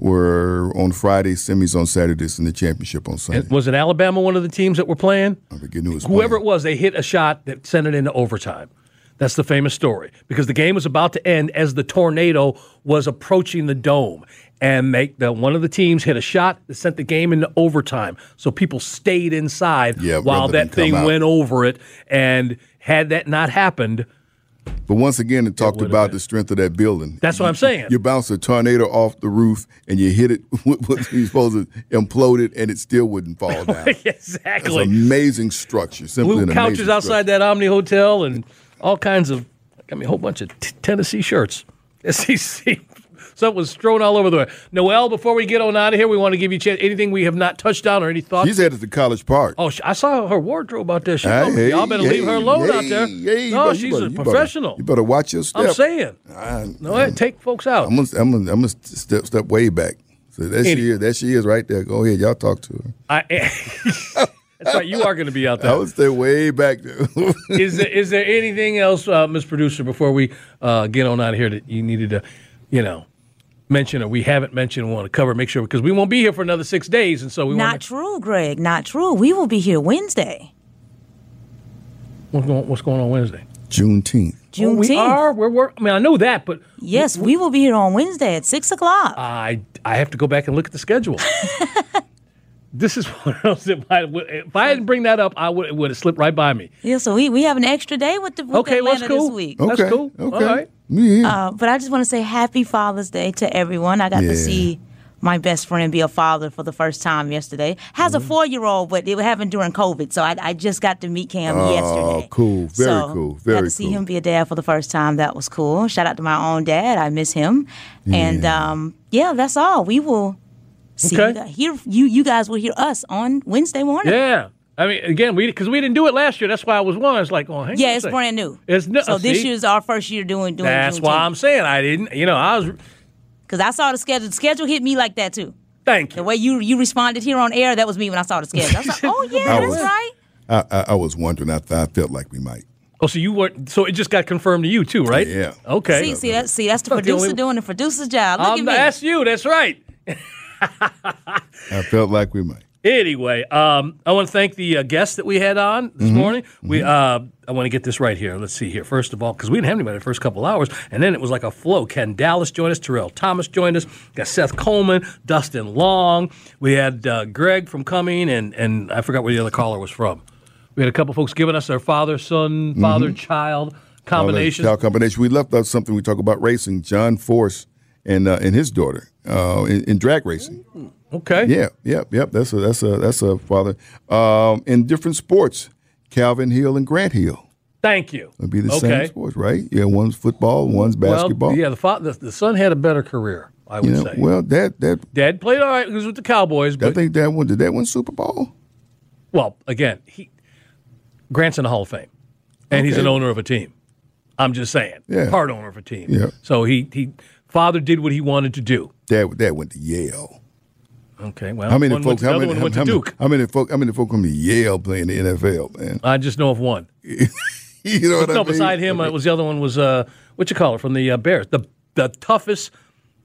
were on Friday, semis on Saturdays, and the championship on Sunday. was it Alabama one of the teams that were playing? I forget who was Whoever playing. it was, they hit a shot that sent it into overtime. That's the famous story because the game was about to end as the tornado was approaching the dome, and they, the, one of the teams hit a shot that sent the game into overtime. So people stayed inside Yeah, while rather than that thing come out. went over it. And had that not happened, But once again, it talked would've about been. the strength of that building. That's what I'm saying. You bounce a tornado off the roof and you hit it with what you're supposed to implode it, and it still wouldn't fall down. It's exactly. an amazing structure. Simply Blue an couches amazing outside that Omni Hotel and all kinds of, I mean, a whole bunch of t- Tennessee shirts. S E C. Something was strewn all over the way. Noel, before we get on out of here, we want to give you a chance. Anything we have not touched on or any thoughts? She's headed to College Park. Oh, sh- I saw her wardrobe out there. She Hey, told me, y'all better hey, leave her alone hey, out there. hey, you no, better- you she's better- a you better- professional. You better watch your step. I'm saying. I- No, hey, take folks out. I'm gonna, I'm gonna, I'm gonna step step way back. So there Any- she is. There she is right there. Go ahead, y'all talk to her. I, that's right. You are going to be out I there. would stay way back there. Is there, is there anything else, uh, Miss Producer, before we uh, get on out of here that you needed to, you know, mention or we haven't mentioned and want to cover? Make sure, because we won't be here for another six days, and so we Not want to. true, Greg. Not true. We will be here Wednesday. What's going, what's going on Wednesday? Juneteenth. Oh, we Juneteenth. are. We're work. I mean, I know that, but Yes, we will be here on Wednesday at six o'clock. I I have to go back and look at the schedule. This is one of those that might, if I didn't bring that up, I would it would have slipped right by me. Yeah, so we, we have an extra day with the with Okay, Atlanta that's cool. this week. Okay. That's cool. Okay. All right. Yeah. Uh, but I just want to say happy Father's Day to everyone. I got Yeah. to see my best friend be a father for the first time yesterday. Has Mm-hmm. a four-year-old, but it happened during COVID, so I, I just got to meet Cam Oh, yesterday. cool. Very so cool. Very got to see cool. him be a dad for the first time. That was cool. Shout out to my own dad. I miss him. And, um, yeah, that's all. We will see Okay. you guys. Hear, you, you guys will hear us on Wednesday morning. Yeah. I mean, again, we because we didn't do it last year. That's why I was wondering. It's like, oh, hang on Yeah, a it's second. brand new. It's no, so this see? year's our first year doing doing. That's why I'm saying I didn't. You know, I was. Because I saw the schedule. The schedule hit me like that too. Thank you. The way you you responded here on air, that was me when I saw the schedule. I was like, oh yeah, I that's was- right. I, I, I was wondering. I, th- I felt like we might. Oh, so you weren't. So it just got confirmed to you too, right? Yeah. Okay. See, see, that, see, that's the Not the producer only- doing the producer's job. Look Um, at me. that's you. That's right. I felt like we might. Anyway, um, I want to thank the uh, guests that we had on this Mm-hmm. morning. We, uh, I want to get this right here. Let's see here. First of all, because we didn't have anybody the first couple hours, and then it was like a flow. Ken Dallas joined us. Terrell Thomas joined us. Got Seth Coleman, Dustin Long. We had uh, Greg from Cumming, and and I forgot where the other caller was from. We had a couple folks giving us their father-son, father-child combination. Child combination. We left out something. We talk about racing. John Force and uh, and his daughter uh, in, in drag racing. Okay. Yeah, yep, yep. That's a that's a that's a father. Um, in different sports, Calvin Hill and Grant Hill. Thank you. It'd be the Okay. same sports, right? Yeah, one's football, one's basketball. Well, yeah, the, fa- the the son had a better career, I would you know, say. well, that that Dad played all right. He was with the Cowboys, I but think that one did that win Super Bowl. well, again, he Grant's in the Hall of Fame, and he's Okay. an owner of a team. I'm just saying, Yeah. part owner of a team. Yeah. So he he father did what he wanted to do. Dad dad went to Yale. Okay, well, How many one went folks? to, How the other many? one went how, to many- Duke. how many folk? How many folk come to Yale playing the N F L, man? I just know of one. you know what I No, mean? beside him, uh, was the other one was uh, what you call it from the uh, Bears, the the toughest.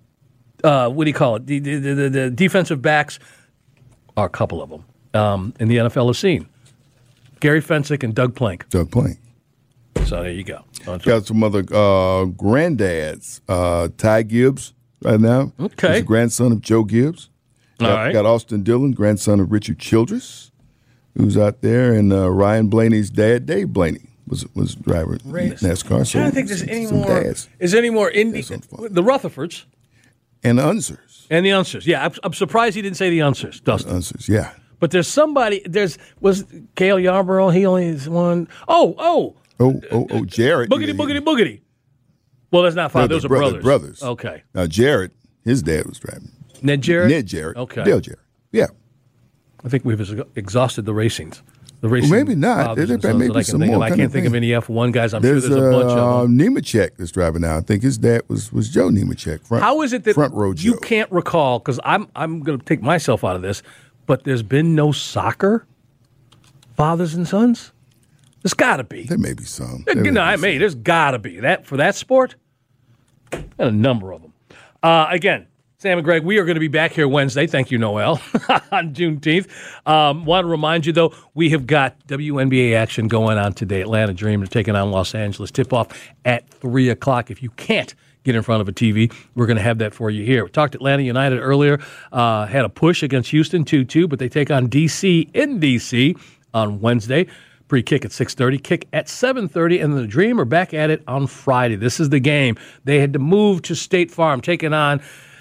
Uh, what do you call it? The, the, the, the defensive backs are a couple of them um, in the N F L have seen. Gary Fensick and Doug Plank. Doug Plank. So there you go. Got some other uh, granddads. Uh, Ty Gibbs right now. Okay. He's the grandson of Joe Gibbs. All got, right. got Austin Dillon, grandson of Richard Childress, who's out there, and uh, Ryan Blaney's dad, Dave Blaney, was was driver in Race. NASCAR. I'm So trying to think. There's some- any some more? dads. Is there any more Indy? The Rutherfords and the Unsers. and the Unsers. Yeah, I'm, I'm surprised he didn't say the Unsers, Dustin. Unsers, yeah. But there's somebody. There's was Cale Yarborough. He only is one. Oh, oh, Oh, oh, oh, Jared. boogity, yeah, boogity, boogity. Well, that's not father. Those are brother- brothers. brothers. Okay. Now Jared, his dad was driving. Ned Jarrett. Ned Jarrett. Okay. Dale Jarrett. Yeah. I think we've ex- exhausted the racings. The racing. Well, maybe not. fathers There- and there sons may that be I can some think of. more I kind can't of think of thing. any F one guys. I'm There's, sure there's a bunch uh, of them. Nemechek that's driving now. I think his dad was was Joe Nemechek. Front, How is it that front row you Joe. can't recall? Because I'm I'm going to take myself out of this, but there's been no soccer fathers and sons. There's got to be. There may be some. There, There you may know, be I mean, there's got to be that for that sport. Got a number of them. Uh, again, Sam and Greg, we are going to be back here Wednesday. Thank you, Noel, on Juneteenth. Um, want to remind you, though, we have got W N B A action going on today. Atlanta Dream is taking on Los Angeles. Tip-off at three o'clock. If you can't get in front of a T V, we're going to have that for you here. We talked Atlanta United earlier. Uh, had a push against Houston two two, but they take on D C in D C on Wednesday. Pre-kick at six thirty, kick at seven thirty, and the Dream are back at it on Friday. This is the game. They had to move to State Farm, taking on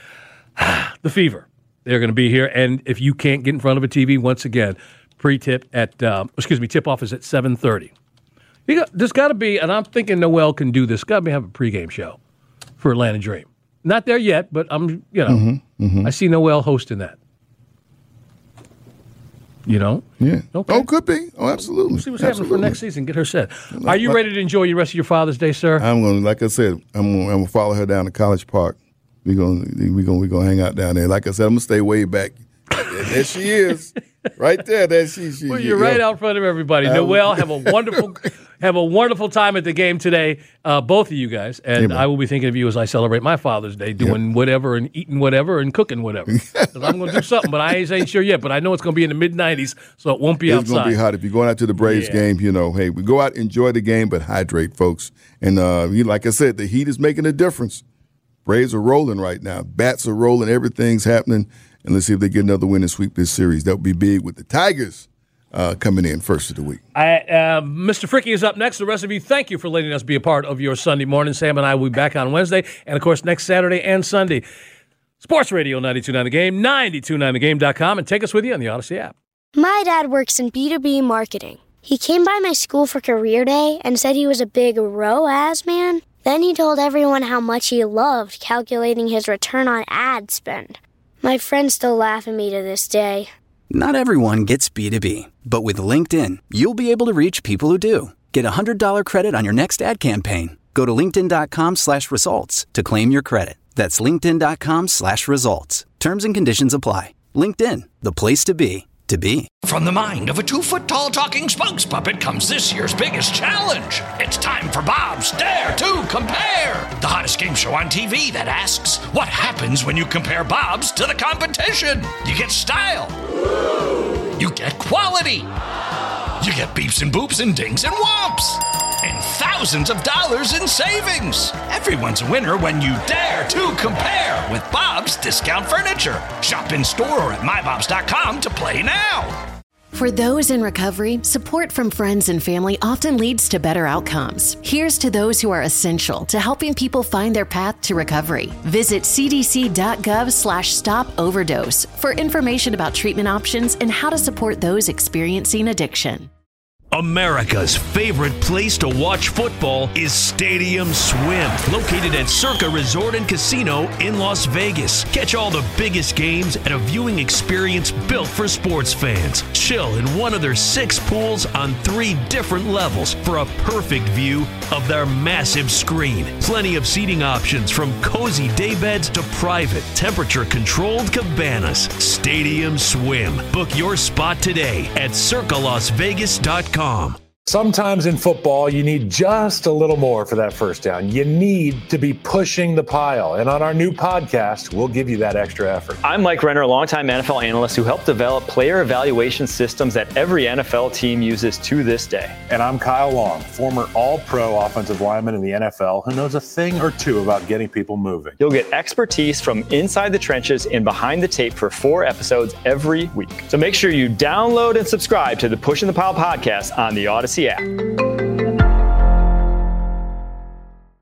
the Fever. They're going to be here, and if you can't get in front of a T V, once again, pre-tip at, um, excuse me, tip-off is at seven thirty. You got, there's got to be, and I'm thinking Noel can do this, got to have a pregame show for Atlanta Dream. Not there yet, but I'm, you know, Mm-hmm, mm-hmm. I see Noel hosting that. You know? Yeah. Okay. Oh, could be. Oh, absolutely. We'll see what's absolutely. happening for next season. Get her set. Are you ready to enjoy your rest of your Father's Day, sir? I'm going to, like I said, I'm going I'm gonna follow her down to College Park. We're going we gonna, we gonna hang out down there. Like I said, I'm going to stay way back. There she is. Right there. There she, she Well, you're right out front of everybody. Noel, have a wonderful have a wonderful time at the game today, uh, both of you guys. And Amen. I will be thinking of you as I celebrate my Father's Day, doing whatever and eating whatever and cooking whatever. 'Cause I'm going to do something, but I ain't, ain't sure yet. But I know it's going to be in the mid nineties, so it won't be It's outside. going to be hot. If you're going out to the Braves Yeah. game, you know, hey, we go out, enjoy the game, but hydrate, folks. And uh, you, like I said, the heat is making a difference. Braves are rolling right now. Bats are rolling. Everything's happening. and let's see if they get another win and sweep this series. That would be big with the Tigers uh, coming in first of the week. I, uh, Mister Fricky is up next. The rest of you, thank you for letting us be a part of your Sunday morning. Sam and I will be back on Wednesday, and, of course, next Saturday and Sunday. Sports Radio ninety-two point nine The Game, ninety-two point nine the game dot com, and take us with you on the Odyssey app. My dad works in B two B marketing. He came by my school for career day and said he was a big R O A S man. Then he told everyone how much he loved calculating his return on ad spend. My friends still laugh at me to this day. Not everyone gets B two B, but with LinkedIn, you'll be able to reach people who do. Get a one hundred dollars credit on your next ad campaign. Go to linkedin.com slash results to claim your credit. That's linkedin.com slash results. Terms and conditions apply. LinkedIn, the place to be, to be. From the mind of a two-foot-tall talking spokes puppet comes this year's biggest challenge. It's time for Bob's Dare to Compare, the hottest game show on T V that asks, what happens when you compare Bob's to the competition? You get style. You get quality. You get beeps and boops and dings and whomps. And thousands of dollars in savings. Everyone's a winner when you dare to compare with Bob's Discount Furniture. Shop in store or at my bobs dot com to play now. For those in recovery, support from friends and family often leads to better outcomes. Here's to those who are essential to helping people find their path to recovery. Visit cdc.gov slash stop overdose for information about treatment options and how to support those experiencing addiction. America's favorite place to watch football is Stadium Swim, located at Circa Resort and Casino in Las Vegas. Catch all the biggest games at a viewing experience built for sports fans. Chill in one of their six pools on three different levels for a perfect view of their massive screen. Plenty of seating options from cozy daybeds to private, temperature-controlled cabanas. Stadium Swim. Book your spot today at circa las vegas dot com. Sometimes in football, you need just a little more for that first down. You need to be pushing the pile. And on our new podcast, we'll give you that extra effort. I'm Mike Renner, a longtime N F L analyst who helped develop player evaluation systems that every N F L team uses to this day. And I'm Kyle Long, former all-pro offensive lineman in the N F L who knows a thing or two about getting people moving. You'll get expertise from inside the trenches and behind the tape for four episodes every week. So make sure you download and subscribe to the Pushing the Pile podcast on the Odyssey app.